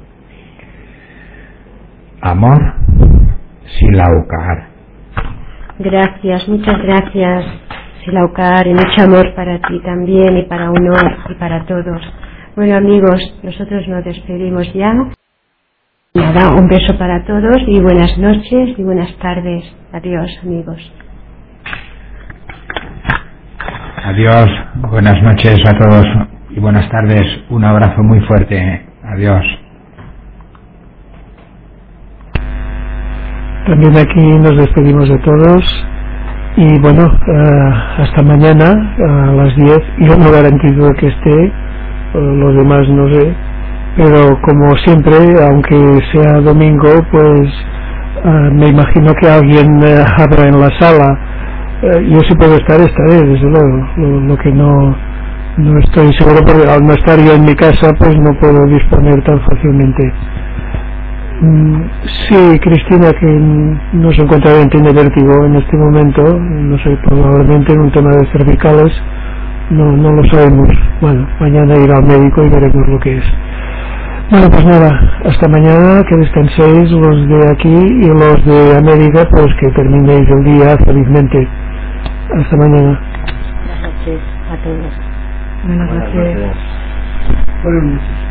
Amor, Silaukar. Gracias, muchas gracias, Silaukar, y mucho amor para ti también, y para Honor, y para todos. Bueno, amigos, nosotros nos despedimos ya. Nada, un beso para todos y buenas noches y buenas tardes. Adiós, amigos. Adiós, buenas noches a todos y buenas tardes. Un abrazo muy fuerte. Adiós. También aquí nos despedimos de todos y bueno, hasta mañana a las 10. Yo no garantizo que esté, los demás no sé, pero como siempre, aunque sea domingo, pues me imagino que alguien habrá en la sala. Yo si puedo estar, estaré, desde luego. Lo que no estoy seguro, porque al no estar yo en mi casa, pues no puedo disponer tan fácilmente. Sí, Cristina, que no se encuentra bien, tiene vértigo en este momento, no sé, probablemente en un tema de cervicales, no lo sabemos. Bueno, mañana irá al médico y veremos lo que es. Bueno, pues nada, hasta mañana, que descanséis los de aquí y los de América, pues que terminéis el día felizmente. Hasta mañana. Buenas noches a todos. Buenas noches. Buenas noches.